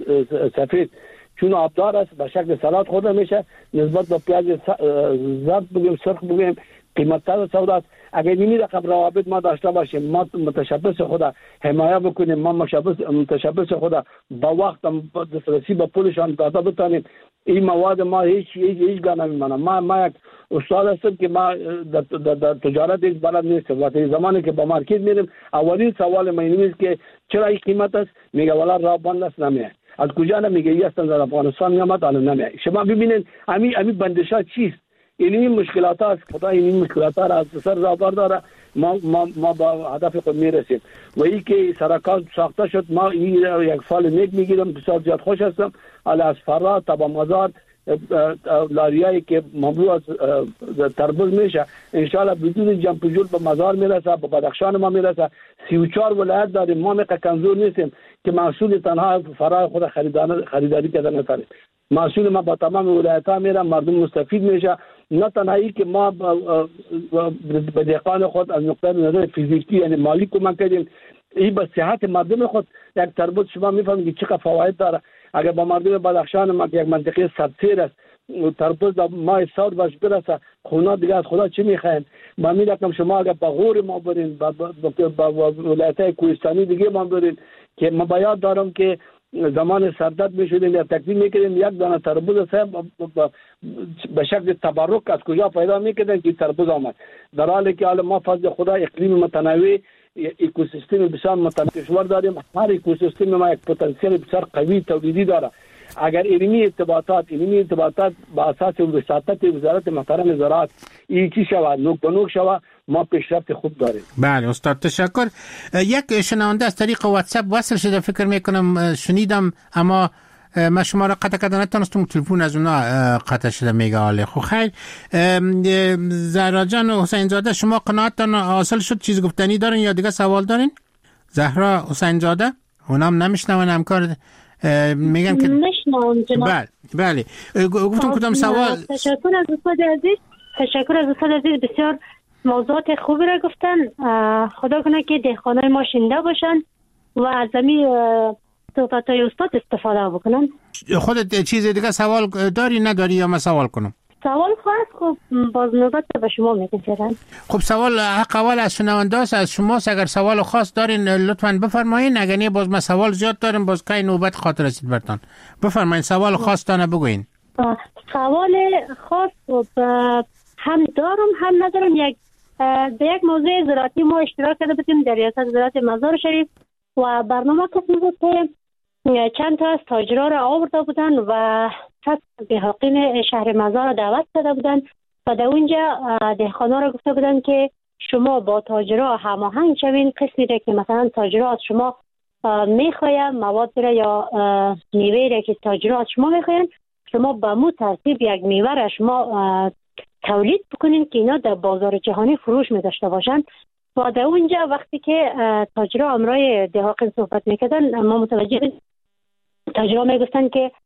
سفید چون آبدار است به شکل سالاد خورده میشه، نسبت به پیاز زرد بگیم سرخ بگیم قیمت تر سودا است. اگر این رقم روابط ما داشته باشیم، ما متشبث خدا حمایت بکنیم، ما متشبث خدا با وقت دسترسی به پولشان داده بتانیم، این مواد ما هیچ هیچ هیچ گاه نمیمانه. ما ما یک استاد هستم که ما در, در, در تجارت هیچ بلد نیستم. وقتی زمانی که با مارکت میریم اولین سوال ما اینه که چرا این قیمت است؟ میگه والا راه بند است نمیه. از کجا نمیگه؟ یه هستن در افغانستان میامد الان نمیه. شما ببینید همین همین بندشات چیست؟ این مشکلات است. خدا این مشکلات را از سر راه داره. ما ما ما با هدف خود میرسیم و این که سرکار ساخته شد ما این یک سال نیک میگیرم، بسیار زیاد خوش هستم. حالا از فرات تا با مزار لاریایی که مملو از تربوز میشه انشالله بدون جنب جول به مزار میرسه، به بدخشان ما میرسه. سی و چهار ولایت داریم، ما میقه کمزور نیستیم که محصول تنها فرای خود خریداری کردن نتاریم. محصول ما با تمام ولایت ها میره، مردم مستفید میشه. نه تنهایی که ما به دهقان خود از نقطه نظر فیزیکی یعنی مالی کمک کردیم، این به صحت مردم خود یک تربوز شما میفهمید که چقدر فواید داره. اگر با مردم بدخشان ما یک منطقه سبزیر است تربوز ما سال باش برسه، خونه دیگه از خدا چی میخواین؟ ما میگم شما اگر با غور ما برین با, با, با ولایت کوهستانی دیگه ما برین که ما باید دارم که زمان سردت میشدیم یا تقدیم میکردیم یک دانه تربوز صاحب به شکل تبرک از کجا پیدا میکردن که تربوز آمد، در حالی که حالا ما فضل خدا اقلیم متنوع اکوسیستم بسیار متنوع داریم. هر اکوسیستم ما یک پتانسیل بسیار قوی تولیدی داره. اگر علمی ارتباطات علمی ارتباطات با اساس وساطت وزارت محترم زراعت این چی شود نوک به نوک شود، ما پیشرفت خوب داریم. بله استاد تشکر. یک شنونده از طریق واتساپ وصل شده، فکر میکنم شنیدم اما من شما را قطع کردن نتونستم، تلفن از اونا قطع شده. میگه آله خب خیر. زهرا جان و حسین زاده شما قناعتتان حاصل شد؟ چیز گفتنی دارین یا دیگه سوال دارین؟ زهرا حسین زاده اونام نمیشنون همکار میگن که نشنون جناب. بله بله گفتم کدام سوال. تشکر از استاد عزیز، تشکر از استاد عزیز، بسیار موضوعات خوبی را گفتن. خدا کنه که دهقانای ما شنیده باشن و از همین صحبت‌های استاد استفاده بکنن. خودت چیز دیگه سوال داری نداری یا من سوال کنم؟ سوال خواست خب باز نوبت به شما میگذارم. خب سوال حق اول از شنونده است، از شماست. اگر سوال خاص دارین لطفاً بفرمایین، اگر نه باز ما سوال زیاد داریم باز که نوبت خاطر رسید برتان. بفرمایین سوال خاص تانه بگوین. سوال خاص هم دارم هم ندارم. یک به یک موضوع زراعتی ما اشتراک کرده بودیم در ریاست زراعت مزار شریف و برنامه کسی بود که چند تا از تاجرها را آورده بودن و صد دهقان شهر مزار را دعوت کرده بودن و در اونجا دهقانا را گفته بودن که شما با تاجرها هماهنگ شوین، قسمی را که مثلا تاجرها از شما میخواین مواد را یا میوه را که تاجرها از شما میخواین، شما به مو ترتیب یک میوه را شما تولید بکنین که اینا در بازار جهانی فروش می داشته باشن. و در اونجا وقتی که تاجرها امرای دهقان صحبت میکردن ما متوجه تاجرها میگفتن که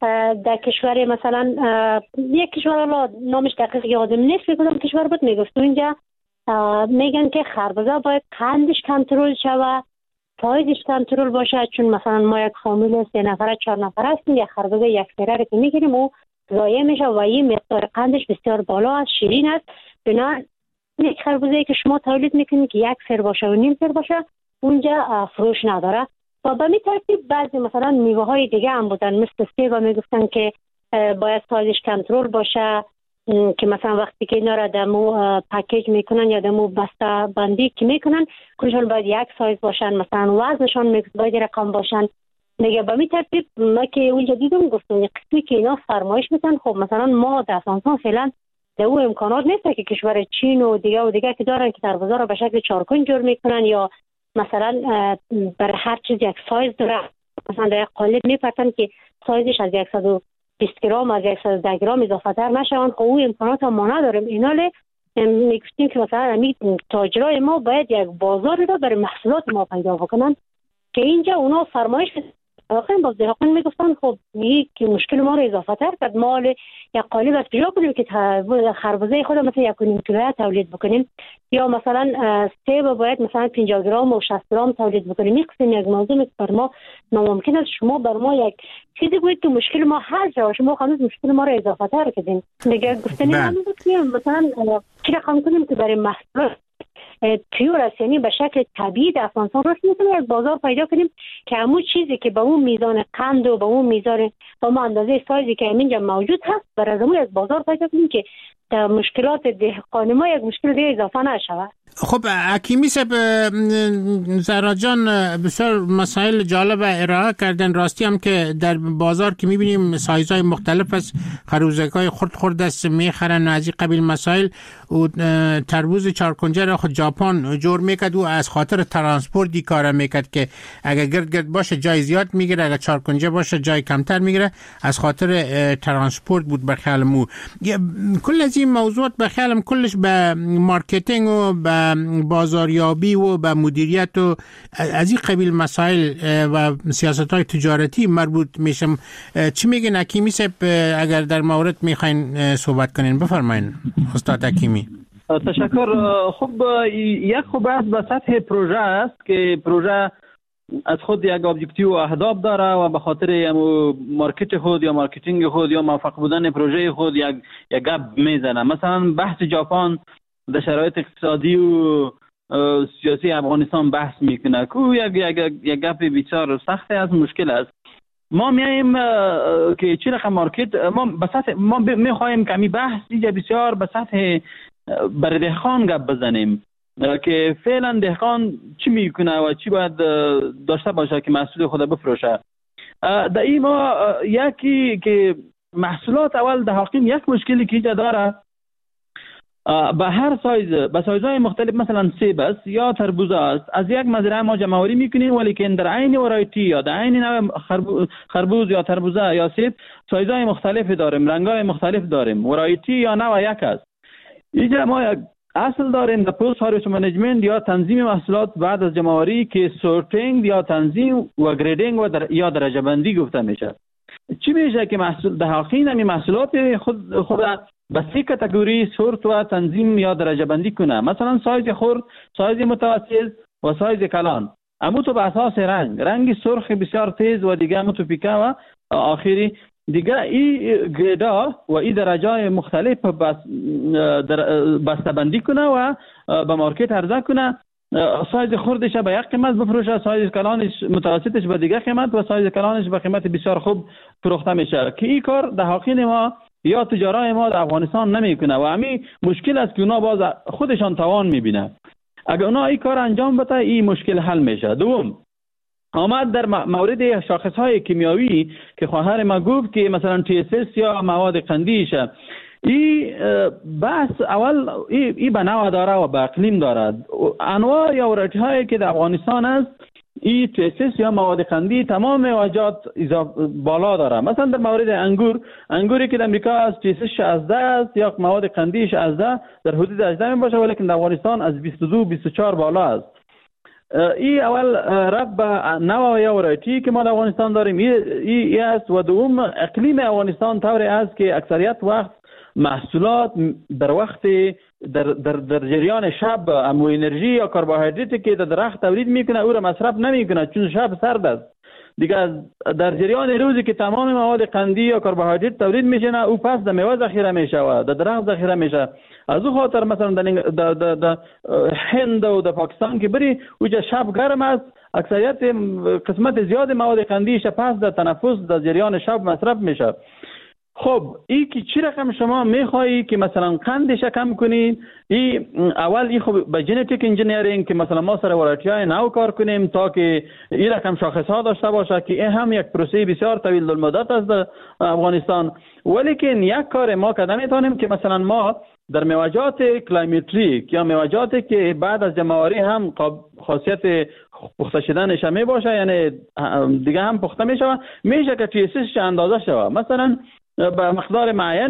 در کشور مثلا یک کشور نامش دقیق یادم نیست کدام کشور بود میگفت اینجا میگن که خربزه باید قندش کنترل شود، سایزش کنترل باشه، چون مثلا ما یک فامیل سه نفره چهار نفره هستیم، یک خربزه یک سره رو که میگیریم و ضایع میشه و این مقدار قندش بسیار بالا است، شیرین است. بنا یک خربزه که شما تولید میکنید که یک سر باشه و نیم سر باشه اونجا فروش نداره. و به می ترتیب بعضی مثلا میوه های دیگه هم بودن مثل سیب و میگفتن که باید سایزش کنترل باشه، که مثلا وقتی که اینا را دمو پکیج میکنن یا دمو بسته بندی که میکنن کلشون باید یک سایز باشن، مثلا وزنشان باید رقم باشن دیگه. به می ترتیب ما که اونجا دیدم گفتم یک قسمی که اینا فرمایش میتن. خب مثلا ما در افغانستان فعلا در او امکانات نیست که کشور چین و دیگه و دیگه که دارن که خربزه را به شکل چارکون جور میکنن یا مثلا برای هر چیز یک سایز داره، مثلا در یک قالب میپرتن که سایزش از صد و بیست گرم از صد و ده گرم اضافه تر نشون. خب اون امکانات هم ما نداریم. اینا میگفتیم که مثلا تاجرای ما باید یک بازار رو برای محصولات ما پیدا بکنن که اینجا اونا فرمایش آخرین باز دهقان میگفتن خب یک مشکل ما رو اضافه تر کرد، مال یک قالب از کجا کنیم که خربزه خود مثلا یک و نیم کیلو تولید بکنیم، یا مثلا سیب باید مثلا پنجاه گرم و شصت گرم تولید بکنیم. یک قسم یک موضوع بر ما ناممکن است. شما بر ما یک چیزی گویید که مشکل ما حل شد، شما هنوز مشکل ما رو اضافه تر کردین. دیگه گفتنی همین بود که مثلا چی رقم کنیم که برای محصول پیور است، یعنی به شکل طبیعی در افغانستان رشد می‌کنه، از بازار پیدا کنیم که همون چیزی که به اون میزان قند و به اون میزان با ما اندازه سایزی که اینجا موجود هست برای از از بازار پیدا کنیم که در مشکلات دهقان ما یک مشکل دیگه اضافه نشود. خب حکیمی صاحب، زهرا جان بسیار مسائل جالب ارائه کردن. راستی هم که در بازار که میبینیم سایزهای مختلف است، خربزه‌های خرد خرد است میخرن از این قبیل مسائل. و تربوز چارکنجه را خود ژاپن جور میکرد و از خاطر ترانسپورتی کار میکرد که اگر گرد گرد باشه جای زیاد میگیره، اگر چارکنجه باشه جای کمتر میگیره، از خاطر ترانسپورت بود. بخیال مو کل از این موضوعات بخیالم کلش به مارکتینگ و به بازاریابی و به مدیریت و از این قبیل مسائل و سیاست‌های تجارتی مربوط میشم. چی میگن حکیمی صاحب اگر در مورد میخواین صحبت کنین؟ بفرمایین استاد حکیمی. تشکر. خب یک خوب است به سطح پروژه است که پروژه از خود یک ابجکتیو و اهداف داره و به خاطر مارکت خود یا مارکتینگ خود یا موفق بودن پروژه خود یک یک گپ میزنه. مثلا بحث ژاپن در شرایط اقتصادی و سیاسی افغانستان بحث میکنه که یک یک یک گپ بسیار سخت است، مشکل است. ما میایم که چی رقم مارکت ما به سطح ما میخوایم که می بحث اینجا بسیار به سطح بر دهقان گپ بزنیم که فعلا دهقان چی میکنه و چی باید داشته باشه که محصول خود بفروشه. در این ما یکی که محصولات اول دهقان یک مشکلی که اینجا داره به هر سایز به سایزهای مختلف، مثلا سیب است یا تربوز است، از یک مزرعه ما جمع آوری میکنیم ولی که در عین ورایتی یا در عین نوع خربوز یا تربوزه یا سیب سایزهای مختلف داریم، رنگهای مختلف داریم، ورایتی یا نوع یک است. اینجا ما یک اصل داریم در پست هارویست منیجمنت یا تنظیم محصولات بعد از جمع آوری که سورتینگ یا تنظیم و گریدینگ و در یا درجه بندی گفته میشه. چی میشه که محصول دهقان همین محصولات خود خود به سه کاتگوری سورت و تنظیم یا درجه بندی کنه. مثلا سایز خرد، سایز متوسط و سایز کلان. اما تو به اساس رنگ رنگ سرخ بسیار تیز و دیگه اما تو پیکا و آخری دیگه این گریدا و این درجه مختلف بس بسته بندی کنه و به مارکت عرضه کنه. سایز خردش به یک قیمت بفروشه، سایز کلانش متوسطش به دیگه قیمت و سایز کلانش به قیمت بسیار خوب فروخته میشه که این کار دهقان ما یا تجارای ما در افغانستان نمیکنه و همین مشکل است که اونا باز خودشان توان میبینه. اگر اونا این کار انجام بده این مشکل حل میشه. دوم آمد در مورد شاخص های کیمیاوی که خواهر ما گفت که مثلا تی اس اس یا مواد قندیش، این بحث اول این به نوع داره و به اقلیم دارد. انواع یا ورایتی هایی که در افغانستان است این تی اس اس یا مواد قندی تمام واجات بالا داره. مثلا در مورد انگور، انگوری که در امریکا از تی اس اس شانزده است یا مواد قندی شانزده در حدود هجده می باشه، ولی که در افغانستان از بیست و دو بیست و چهار بالا است. این اول رب به نوع یا ورایتی که ما در افغانستان داریم این است و دوم اقلیم افغانستان طوری است که اکثریت وقت محصولات در وقت در, در, در جریان شب امو انرژی یا کربوهیدراتی که در درخت تولید میکنه او را مصرف نمیکنه چون شب سرد است. دیگه در جریان روزی که تمام مواد قندی یا کربوهیدرات تولید میشه نه او پس در میوه ذخیره میشه و در درخت ذخیره میشه. از او خاطر مثلا در, در, در هند و در پاکستان که بری اوجا شب گرم است اکثریت قسمت زیاد مواد قندی پس در تنفس در جریان شب مصرف میشه. خب این که چی رقم شما میخوایی که مثلا قندش کم کنین این اول این خب به ژنتیک انجینیرینگ که مثلا ما سر ورایتی های نو کار کنیم تا که این رقم شاخص ها داشته باشه که این هم یک پروسه بسیار طویل المدت است در افغانستان. ولیکن یک کار ما کردن میتونیم که مثلا ما در میوه‌جات کلایمتریک یا میوه‌جاتی که بعد از جمع‌آوری هم خاصیت پخته شدنش می باشه یعنی دیگه هم پخته میشه میشه که تیسش اندازه شود مثلا به مقدار معین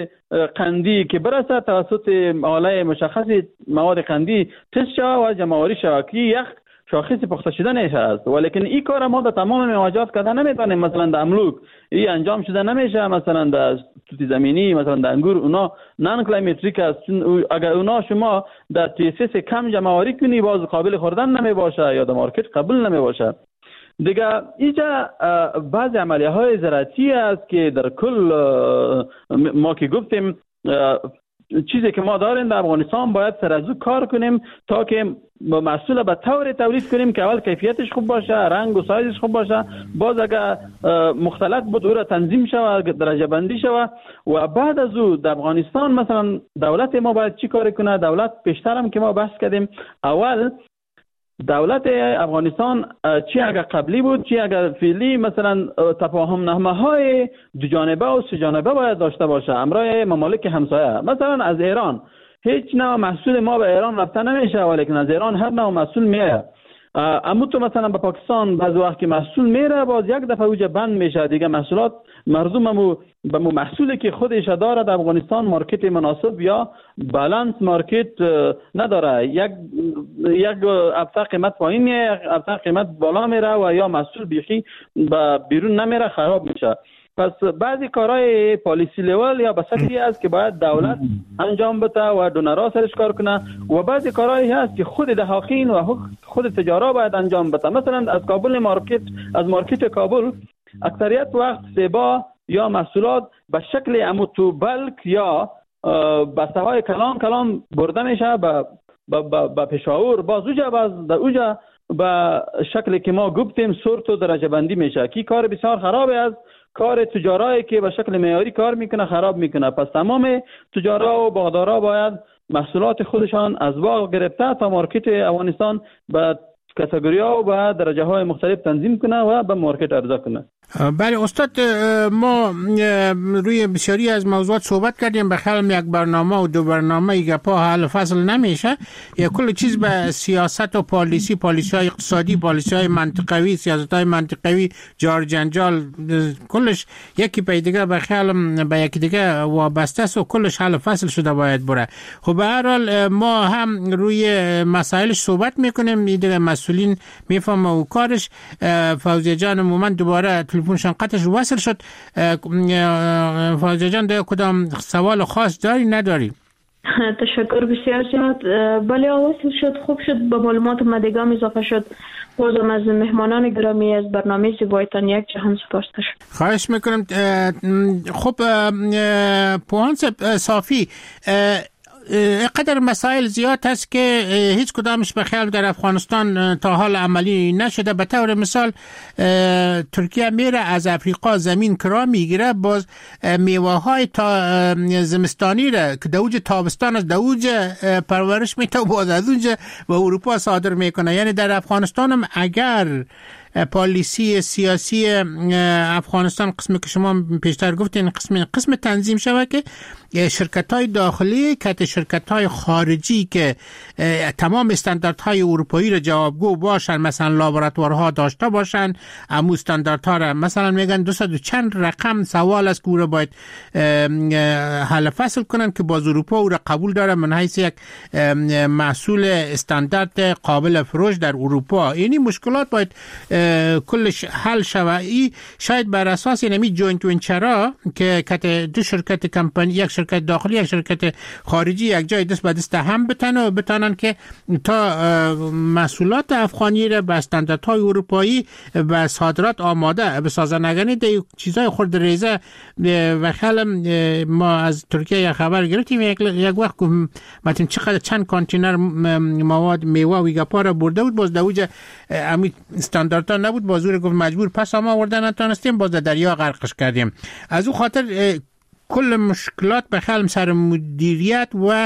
قندی که برسه توسط آله مشخصی مواد قندی تست شود و جمع‌آوری شود که یک شاخص پخته شدنش است. ولیکن این کار ما در تمام میوه‌جات کردن نمیتونیم. مثلا در املوک این انجام شده نمیشه، مثلا در توت زمینی مثلا در انگور اونا نان کلایمتریک است، اگر اونا شما در تیسیس کم جمع‌آوری کنی باز قابل خوردن نمی باشه یا در مارکت قبول نمی باشه. دیگه اینجا بعضی عملیه های زراعتی است که در کل ما که گفتیم چیزی که ما داریم در افغانستان باید سر از او کار کنیم تا که محصول به طور تولید کنیم که اول کیفیتش خوب باشه، رنگ و سایزش خوب باشه، باز اگر مختلط بود او را تنظیم شود، درجه بندی شود و بعد از او در افغانستان مثلا دولت ما باید چی کار کنه. دولت پیشتر هم که ما بحث کردیم اول دولت افغانستان چی اگر قبلی بود چی اگر فعلی مثلا تفاهم نامه های دو جانبه و سه جانبه باید داشته باشه همراه ممالک همسایه. مثلا از ایران هیچ نوع محصول ما به ایران رفته نمیشه ولیکن از ایران هر نوع محصول میره. اما تو مثلا به پاکستان بعض وقت که محصول میره باز یک دفعه اوجه بند میشه دیگه محصولات مردم همو به مو محصولی که خودش داره در افغانستان مارکت مناسب یا بالانس مارکت نداره، یک یک افتا قیمت پایینه یک افتا قیمت بالا میره و یا محصول بیخی به بیرون نمیره خراب میشه. پس بعضی کارهای پالیسی لیول یا به سطحی است که باید دولت انجام بده و دونرها سرش کار کنه و بعضی کارهایی هست که خود دهاقین و خود تجارا باید انجام بده. مثلا از کابل مارکت از مارکت کابل اکثریت وقت سیبا یا محصولات به شکل اموتو بلک یا بسته های کلان کلان برده میشه به به پشاور باز اوجا باز در اوجا به شکلی که ما گفتیم سورت و درجه بندی میشه که کار بسیار خرابه است. کار تجارایی که به شکل معیاری کار میکنه خراب میکنه. پس تمام تجارا و باغدارا باید محصولات خودشان از باغ گرفته تا مارکت افغانستان به کاتگوریا و به درجه های مختلف تنظیم کنه و به مارکت عرضه کنه. بله استاد، ما روی بسیاری از موضوعات صحبت کردیم. به خیال یک برنامه و دو برنامه گپا حل فصل نمیشه. یا کل چیز به سیاست و پالیسی، پالیسی های اقتصادی، پالیسی های منطقوی، سیاست های منطقوی، جار جنجال، کلش یکی به دیگه به خیال به یکی دیگه وابسته است و کلش حل فصل شده باید بره. خب به هر حال ما هم روی مسائلش صحبت میکنیم، دیگه مسئولین میفهمه و کارش. فوزیه جان مومن دوباره تلفنشان قطعش وصل شد. فوزیه جان دیگه کدام سوال خاص داری نداری؟ تشکر بسیار زیاد. بله وصل شد، خوب شد، به معلومات ما دیگه اضافه شد. بازم از مهمانان گرامی از برنامه زیبایتان یک جهان سپاس شد. خواهش میکنم. خب پوهان صافی، قدر مسائل زیاد هست که هیچ کدامش به خیال در افغانستان تا حال عملی نشده. به طور مثال ترکیه میره از افریقا زمین کرا میگیره، باز میوه های تا زمستانی را که دوج تابستان از دوج پرورش میته و باز از اونجا به اروپا صادر میکنه. یعنی در افغانستان هم اگر پالیسی سیاسی افغانستان قسمی که شما پیشتر گفتین قسم قسم تنظیم شود که شرکت های داخلی که شرکت های خارجی که تمام استانداردهای اروپایی را جوابگو باشن، مثلا لابراتوارها داشته باشن، امو استانداردها را مثلا میگن دوست دو چند رقم سوال است که او را باید حل فصل کنن که باز اروپا او را قبول داره من حیث یک محصول استاندارد قابل فروش در اروپا. یعنی مشکلات باید کلش حل شود. شاید بر اساس اینمی جوینت ونچرها که دو شرکت کمپانی، یک شرکت داخلی یک شرکت خارجی، یک جای دست به دست هم بتنن و بتانن که تا محصولات افغانی را به استانداردهای اروپایی و صادرات آماده بسازن. اگر ده چیزای خرد ریزه و خیلی ما از ترکیه یک خبر گرفتیم یک, یک وقت مثلا چقدر چند کانتینر مواد میوه و گپا را برده بود، باز دوجه امی استانداردها نبود، بازور گفت مجبور پس ما آوردن نتونستیم، باز دریا غرقش کردیم. از او خاطر کل مشکلات به خلم سر مدیریت و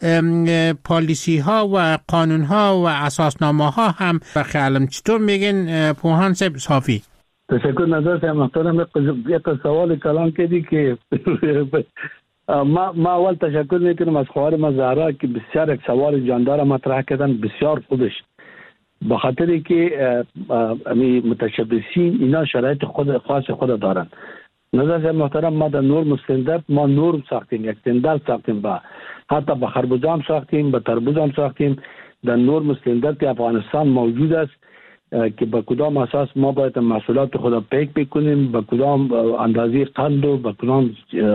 پالیسی ها و قانون ها و اساسنامه ها هم به خلم. چطور میگن پوهان صاحب صافی؟ تشکر. نظر سے محترم یک سوال کلام کردی که ما ما اول تشکر میکنم از خواهر زهرا که بسیار یک سوال جاندار مطرح کردن، بسیار خوبش، به خاطری که امی متشبثین اینا شرایط خود خاص خود دارن. نظر سے محترم ما در نورم استاندارد ما نورم ساختیم، یک استاندارد ساختیم، با حتی به خربوزه هم ساختیم، به تربوز هم ساختیم. در نورم استاندارد افغانستان موجود است که با کدام اساس ما باید محصولات خود پیک بکنیم، با کدام اندازه قند و با کدام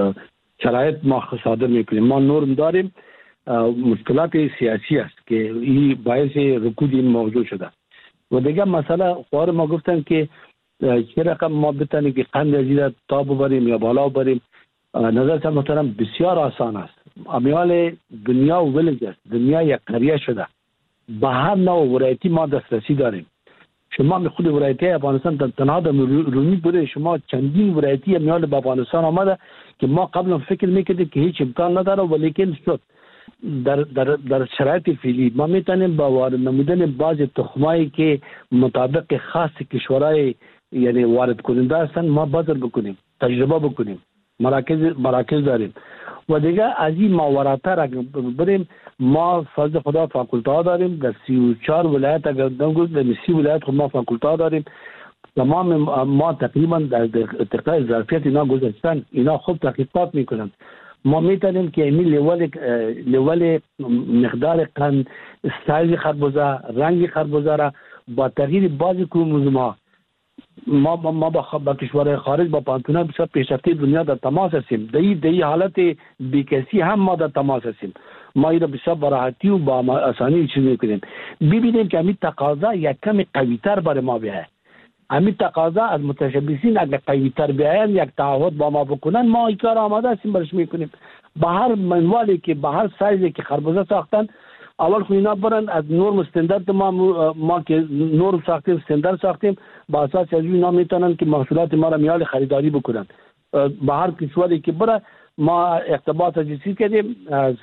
شرایط ما صادر میکنیم. ما نورم داریم. مشکلات سیاسی است که این باعث رکود این موضوع شده. و دیگه مسئله خواهر ما گفتن که چه رقم ما بتانیم که قند از این تا ببریم یا بالا ببریم. نظر سے محترم بسیار آسان است. امیال دنیا ویلج است، دنیا یک قریه شده، به هر نوع ورایتی ما دسترسی داریم. شما می خود ورایتی افغانستان تنها در رومی بوده، شما چندین ورایتی امیال به افغانستان آمده که ما قبلا فکر میکردیم که هیچ امکان نداره، ولیکن شد. در در در شرایط فعلی ما میتونیم با وارد نمودن بعض تخمایی که مطابق خاص کشورهای یعنی وارد کننده هستند ما بازار بکنیم، تجربه بکنیم، مراکز مراکز داریم. و دیگه از این ماوراتر اگر بریم ما فضل خدا فاکولته ها داریم در سی و چهار ولایت، اگر نگوید در سی ولایت خود ما فاکولته ها داریم. تمام ما تقریبا در ارتقاء ظرفیت اینا گذاشتن، اینا خوب تحقیقات میکنن. ما میتونیم که این لیول لیول مقدار قند، استایل خربوزه، رنگ خربوزه را با تغییر بعضی کروموزوم ها ما ما با, با کشور خارج با پانتونه بسیار پیشرفته دنیا در تماس هستیم. در این حالت بیکسی هم ما در تماس هستیم. ما این بسیار براحتی و با آسانی چیز میکنیم. ببینیم که همین تقاضا یک کمی قویتر برای ما بیاید. همین تقاضا از متشبثین اگر قویتر بیاین، یک تعهد با ما بکنن، ما این کار آماده هستیم برش میکنیم. به هر منوالی که به هر سایزی که خربوزه ساختن، اول خو اینا برن از نورم استاندارد ما ما که نورم ساختیم، استاندارد ساختیم، با اساس از اینا میتونن که محصولات ما را میال خریداری بکنن. به هر کشوری که بره ما ارتباط جنسی کردیم، از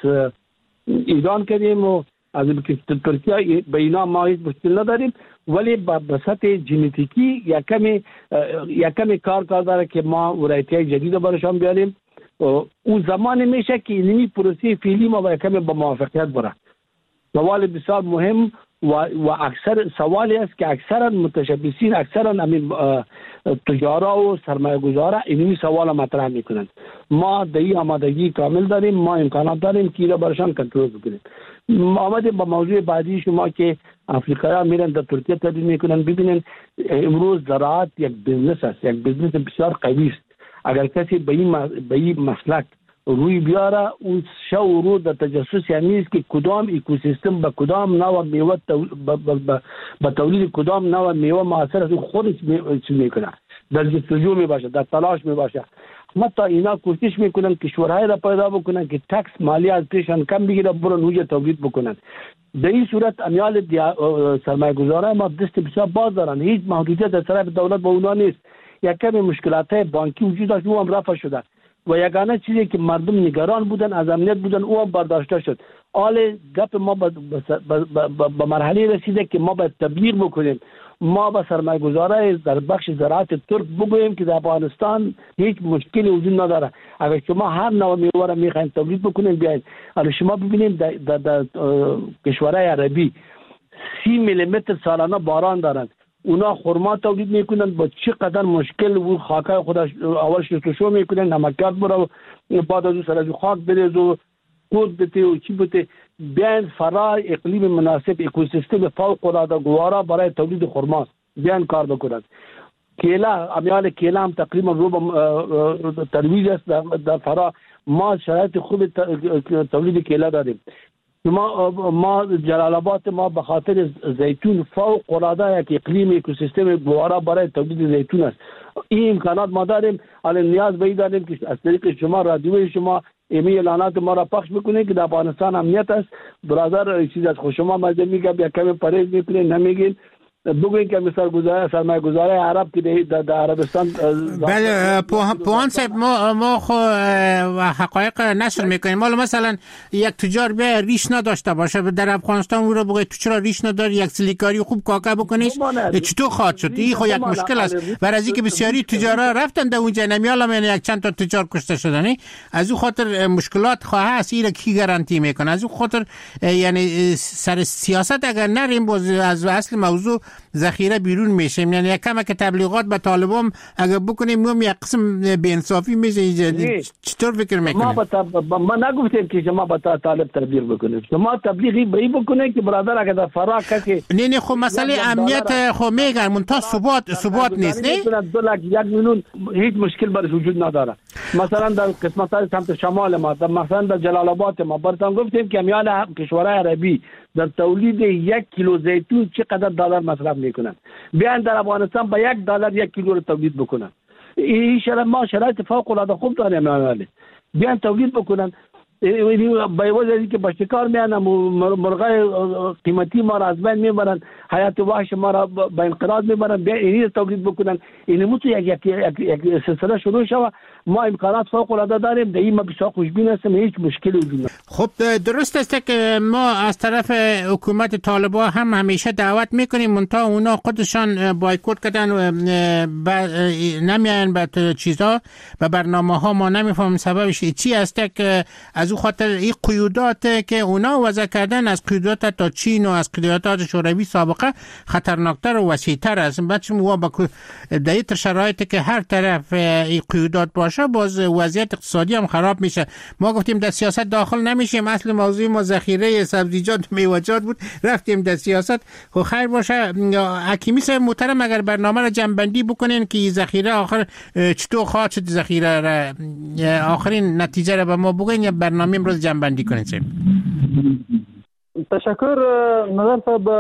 ایران کردیم و از ترکیه به اینا ما هیچ مشکل نداریم، ولی به سطح ژنتیکی یک کمی یک کمی کار کار داره که ما ورایتی جدید برشان بیاریم. اون زمان میشه که اینمی پروسه فعلی ما با یک کمی با موافقت بره. سوال بسیار مهم و و اکثر سوالی است که اکثرا متشبثین، اکثرا همین تجارا و سرمایه گذارا اینمی سوال مطرح میکنند. ما دایی آمادگی کامل داریم، ما امکانات داریم که را برشان کنترل بکنیم. آمده با موضوع بعدی شما که افریقایی میرن در ترکیه تبدیل میکنن. ببینن امروز زراعت یک بزنس است، یک بزنس بسیار قوی است. اگر کسی به این به این مسلک روی بیاره، اون شو رو در تجسس یعنی است که کدام اکوسیستم به کدام نوع میوه به تولید کدام نوع میوه موثر است خودش میکنه، در جستجو می باشه، در تلاش می باشه. ما تا اینا کوشش میکنن کشورهای را پیدا بکنن که تکس مالی از پیشان کم بگیره، برن اوجه تولید بکنن. در این صورت امیال سرمایه گذارای ما دست بسیار باز دارن، هیچ محدودیت از طرف دولت با اونا نیست. یک کمی مشکلات بانکی وجود داشت، او هم رفع شده و یگانه چیزی که مردم نگران بودن از امنیت بودن او هم برداشته شد. حال گپ ما به مرحله رسیده که ما باید تبلیغ بکنیم ما به سرمایه‌گذارای در بخش زراعت ترک بگوییم که در افغانستان هیچ مشکلی وجود نداره. اگر شما هر نوع میوه را میخواین تولید بکنین بیاین. حالا شما ببینید در, در, در کشورهای عربی سی میلیمتر سالانه باران دارند. اونا خرما تولید میکنن با چقدر مشکل و خاکای خودش اول شستشو میکنن، نمکات برو بعد از اون سر از خاک بریز و خود بته و چی بته بیان فرار اقلیم مناسب اکوسیستم فوق العاده گوارا برای تولید خرما بیان کار بکنند. کیلا امیال کیلا هم تقریبا رو ترویج است در, در فرا. ما شرایط خوب تولید کیلا داریم. ما ما جلال آباد ما به خاطر زیتون فوق العاده یک اقلیم اکوسیستم گوارا برای تولید زیتون است. این امکانات ما داریم. الان نیاز به این داریم که از طریق شما رادیوی شما ایمی اعلانات ما را پخش بکنید که در افغانستان امنیت است. برادر چیز از خود شما مزه میگه بیا کمی پرهیز میکنید نمیگین. بگوین که مثال گذاره سرمایه گذاره عرب که در عربستان بله پوان صاحب ما ما خو حقایق نشر میکنیم. حالا مثلا یک تجار به ریش نداشته باشه در افغانستان او رو بگه تو چرا ریش نداری یک سلیکاری خوب کاکا بکنیش چطور خواهد شد؟ این خو یک مشکل است. برای اینکه بسیاری تجارا رفتن در اونجا نمیالا من یک چند تا تجار کشته شدن از او خاطر مشکلات خواهد است. این کی گارانتی میکنه؟ از او خاطر یعنی سر سیاست اگر نریم باز از اصل موضوع ذخیره بیرون میشه. یعنی یک کم که تبلیغات به طالبان اگر بکنیم میگم یک قسم بی‌انصافی میشه. چطور فکر میکنید؟ ما با ما نگفتیم که شما با طالب تبلیغ بکنید. شما تبلیغی به بکنید که برادر اگر در فرا کسی نه نه خب مسئله امنیت خب میگن منتها ثبات ثبات نیست. نه دو لاک یک میلیون هیچ مشکل برش وجود نداره. مثلا در قسمت‌های سمت شمال ما مثلا در جلال آباد ما براتون گفتیم که میان کشورهای عربی در تولید یک کیلو زیتون چقدر دلار مصرف میکنن. بیان در افغانستان با یک دلار یک کیلو رو تولید بکنن. این شرایط ما شرایط فوق العاده خوب داریم. میانه بیان تولید بکنن. به وجه که با شکار میانن مرغای قیمتی ما را از بین میبرن، حیات وحش ما را به انقراض میبرن. بیان اینی تولید بکنن. این متو یک یک یک سلسله شروع شود. ما امکانات فوق العاده داریم. در این ما بسیار خوشبین هستیم. هیچ مشکلی وجود نداره. خب درست است که ما از طرف حکومت طالبان هم همیشه دعوت میکنیم منتها اونا خودشان بایکوت کردن و نمیان به چیزا و برنامه ها. ما نمیفهمیم سببش چی است که از او خاطر این قیودات که اونا وضع کردن از قیودات تا چین و از قیودات شوروی سابقه خطرناکتر و وسیع‌تر است. بچه ما با در شرایطی که هر طرف این قیودات باشه باز وضعیت اقتصادی هم خراب میشه. ما گفتیم در سیاست داخل نمیشیم. اصل موضوع ما ذخیره سبزیجات و میوه‌جات بود رفتیم در سیاست. خب خیر باشه حکیمی صاحب محترم اگر برنامه را جنبندی بکنین که ذخیره آخر چطور خواهد شد ذخیره را آخرین نتیجه را به ما بگین یا برنامه امروز جنبندی کنین صاحب. تشکر نظر صاحب.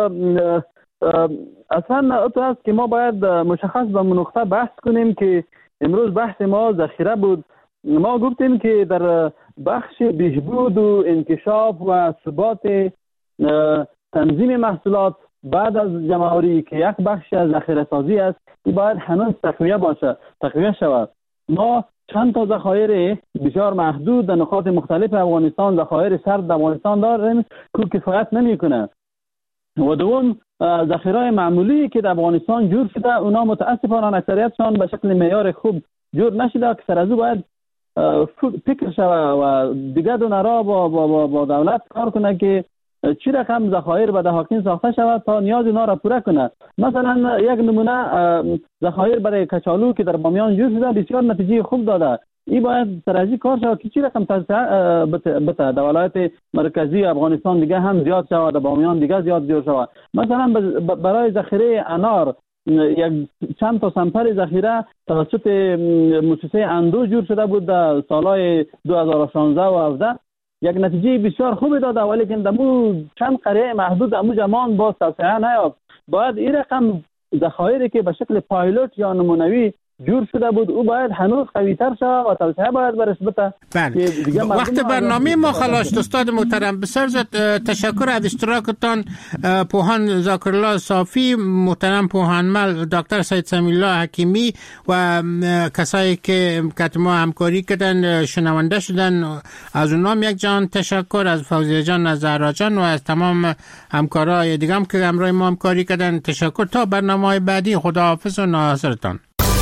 اصلا اتو است که ما باید مشخص به نقطه بحث کنیم که امروز بحث ما ذخیره بود. ما گفتیم که در بخش بهبود و انکشاف و ثبات تنظیم محصولات بعد از جمع‌آوری که یک بخش از ذخیره سازی است این باید هنوز تقویه باشه تقویه شود. ما چند تا ذخایر بسیار محدود در نقاط مختلف افغانستان ذخایر سرد در افغانستان داریم که کفایت نمیکنه و دوم ذخیره معمولی که در افغانستان جور شده اونا متاسفانه اکثریتشان به شکل معیار خوب جور نشده که سر از او باید فکر شود و دیگه دو نرا با, با, با دولت کار کنه که چی رقم ذخایر به دهاکین ساخته شود تا نیاز اونا را پوره کنه. مثلا یک نمونه ذخایر برای کچالو که در بامیان جور شده بسیار نتیجه خوب داده. این باید سرازی کار شود که چی رقم توسعه بده در ولایت مرکزی افغانستان دیگه هم زیاد شود در بامیان دیگه زیاد جور شود. مثلا برای ذخیره انار یک چند تا سمپر ذخیره توسط مؤسسه اندو جور شده بود در سالهای دو هزار و شانزده و هفده. یک نتیجه بسیار خوبی داده ولی که دمو چند قریه محدود امو جمان با توسعه نیافت. باید این رقم ذخایری که به شکل پایلوت یا نمونوی جور شده بود او باید هنوز قوی‌تر شود و توسعه باید برش بده. بله. وقت برنامه ما خلاص استاد محترم، بسیار زیاد تشکر از اشتراکتان. پوهان ذاکرالله صافی، محترم پوهانمل دکتر سید سمی‌الله حکیمی و کسایی که که ما همکاری کردن شنونده شدن، از اونام یک جان تشکر، از فوزیه جان، از زهرا جان و از تمام همکارای دیگه هم که همراه ما همکاری کردن تشکر. تا برنامه‌های بعدی خداحافظ و ناصرتان.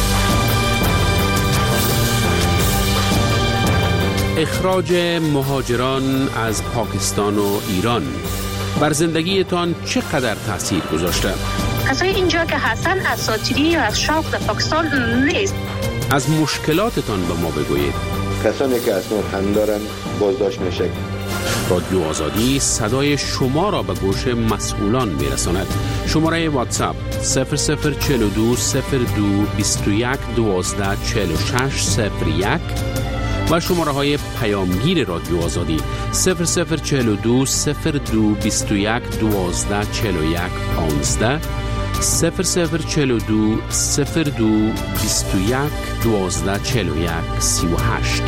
اخراج مهاجران از پاکستان و ایران بر زندگیتان چقدر تاثیر گذاشته؟ کسای اینجا که هستن اساطیری و از شوق در پاکستان نیست. از مشکلاتتان به ما بگویید. کسانی که اسناد هم دارن بازداشت میشه. رادیو آزادی صدای شما را به گوش مسئولان میرساند. شماره واتساپ صفر صفر چهل و دو صفر دو بیست و یک دوازده چهل و شش صفر یک و شماره های پیامگیر رادیو آزادی صفر صفر چهل و دو صفر دو بیست و یک دوازده چهل و یک پانزده صفر صفر چهل و دو صفر دو بیست و یک دوازده چهل و یک سی و هشت.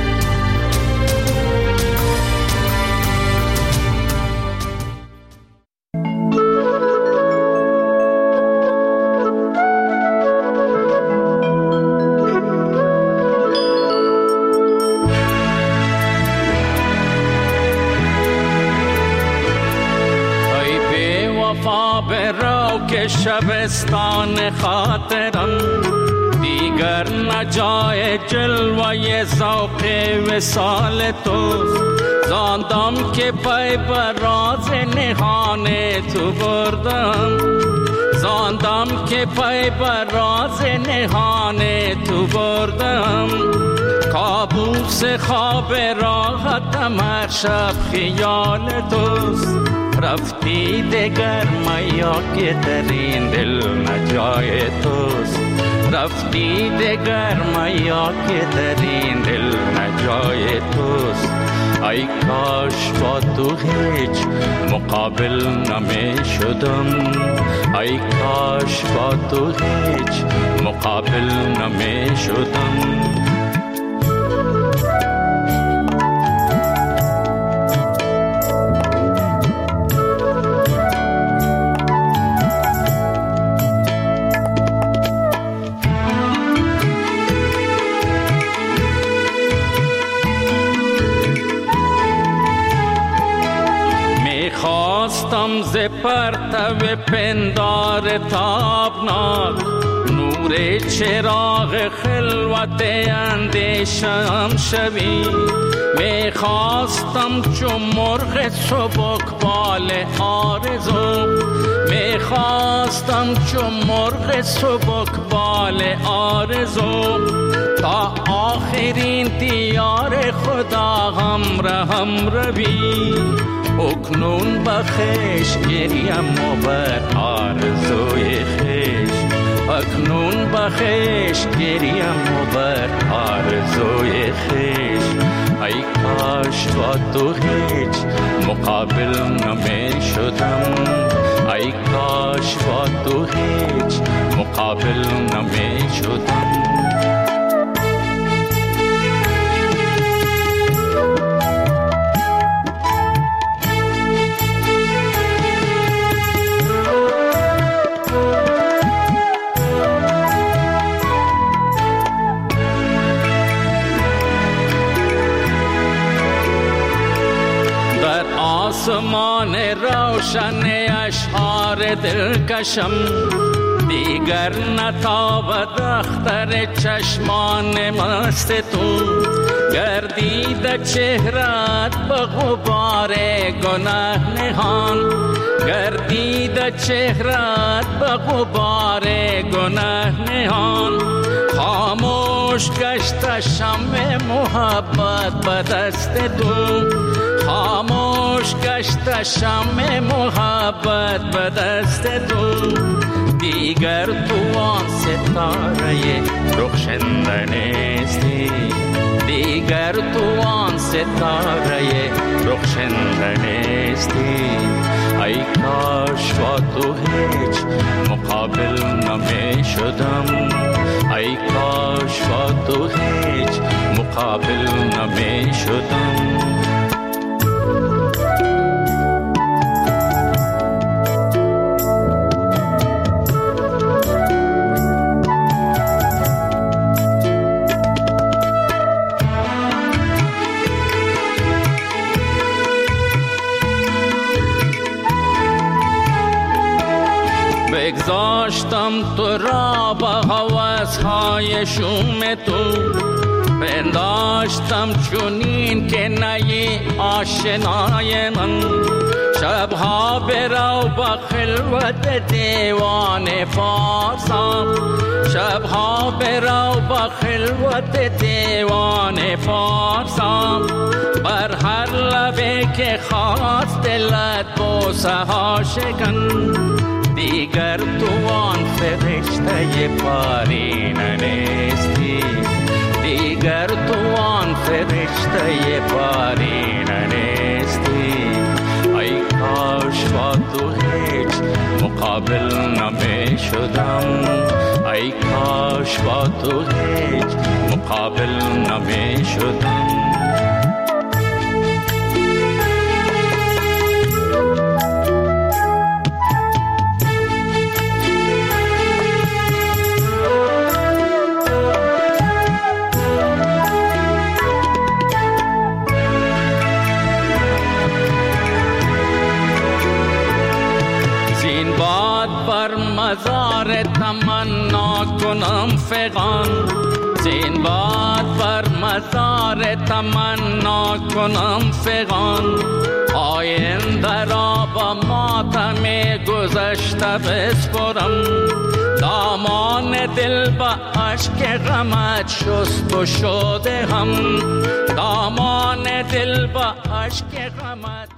شبستان خاطرم دیگر نجای جلوه ذوق وصال تو، زاندم که پای بر راز نهان تو بردم، زاندم که پای بر راز نهان تو بردم، کابوس خواب راحتم هر شب خیال توست، رفتی دگر میا که در این دل نجای توست، رفتی دگر میا که در این دل نجای توست. ای کاش با تو هیچ مقابل نمی شدم، ای کاش با تو هیچ مقابل نمی شدم. خواستم ز پرتو پندار تابناک نور چراغ خلوت اندیشم شوی، می خواستم چون مرغ سبکبال آرزو، می خواستم چون مرغ سبکبال آرزو، تا آخرین دیار خدا همراهم روی، اکنون بخش گریم و بر آرزوی خیش، اکنون بخش گریم و بر آرزوی خیش. ای کاش با تو هیچ مقابل نمی شدم، ای کاش با تو هیچ مقابل نمی شدم. آسمان روشن اشعار دلکشم دیگر نتابد اختر چشمان مست تو، گردید چهرت به غبار گناه نهان، گردید چهرت به غبار گناه نهان، خاموش گشت شمع محبت به دست تو، خاموش گشت شمع محبت به دست تو، دیگر تو آن ستاره رخشنده نیستی، دیگر تو آن ستاره رخشنده نیستی. ای کاش با تو هیچ مقابل نمی شدم، ای کاش با تو هیچ مقابل نمی شدم. بگذاشتم تو را با هوس‌های شوم تو، پنداشتم چونین که نی آشنای من. شبها برو با خلوت دیوان فارسم، شبها برو با خلوت دیوان فارسم. بر هر لبه که خواست دلت بوسه ها شکن، دیگر تو آن فرشته پارینه نیستی، دیگر تو آن فرشته پارینه نیستی. ای کاش با تو هیچ مقابل نمی شدم، ای کاش با تو هیچ مقابل نمی شدم. مزار تمنا کنم فغان، زین باد بر مزار تمنا کنم فغان. آینده را با ماتم گذشته بسپرم، دامان دل با عشق غمت شست و شده هم، دامان دل با عشق غمت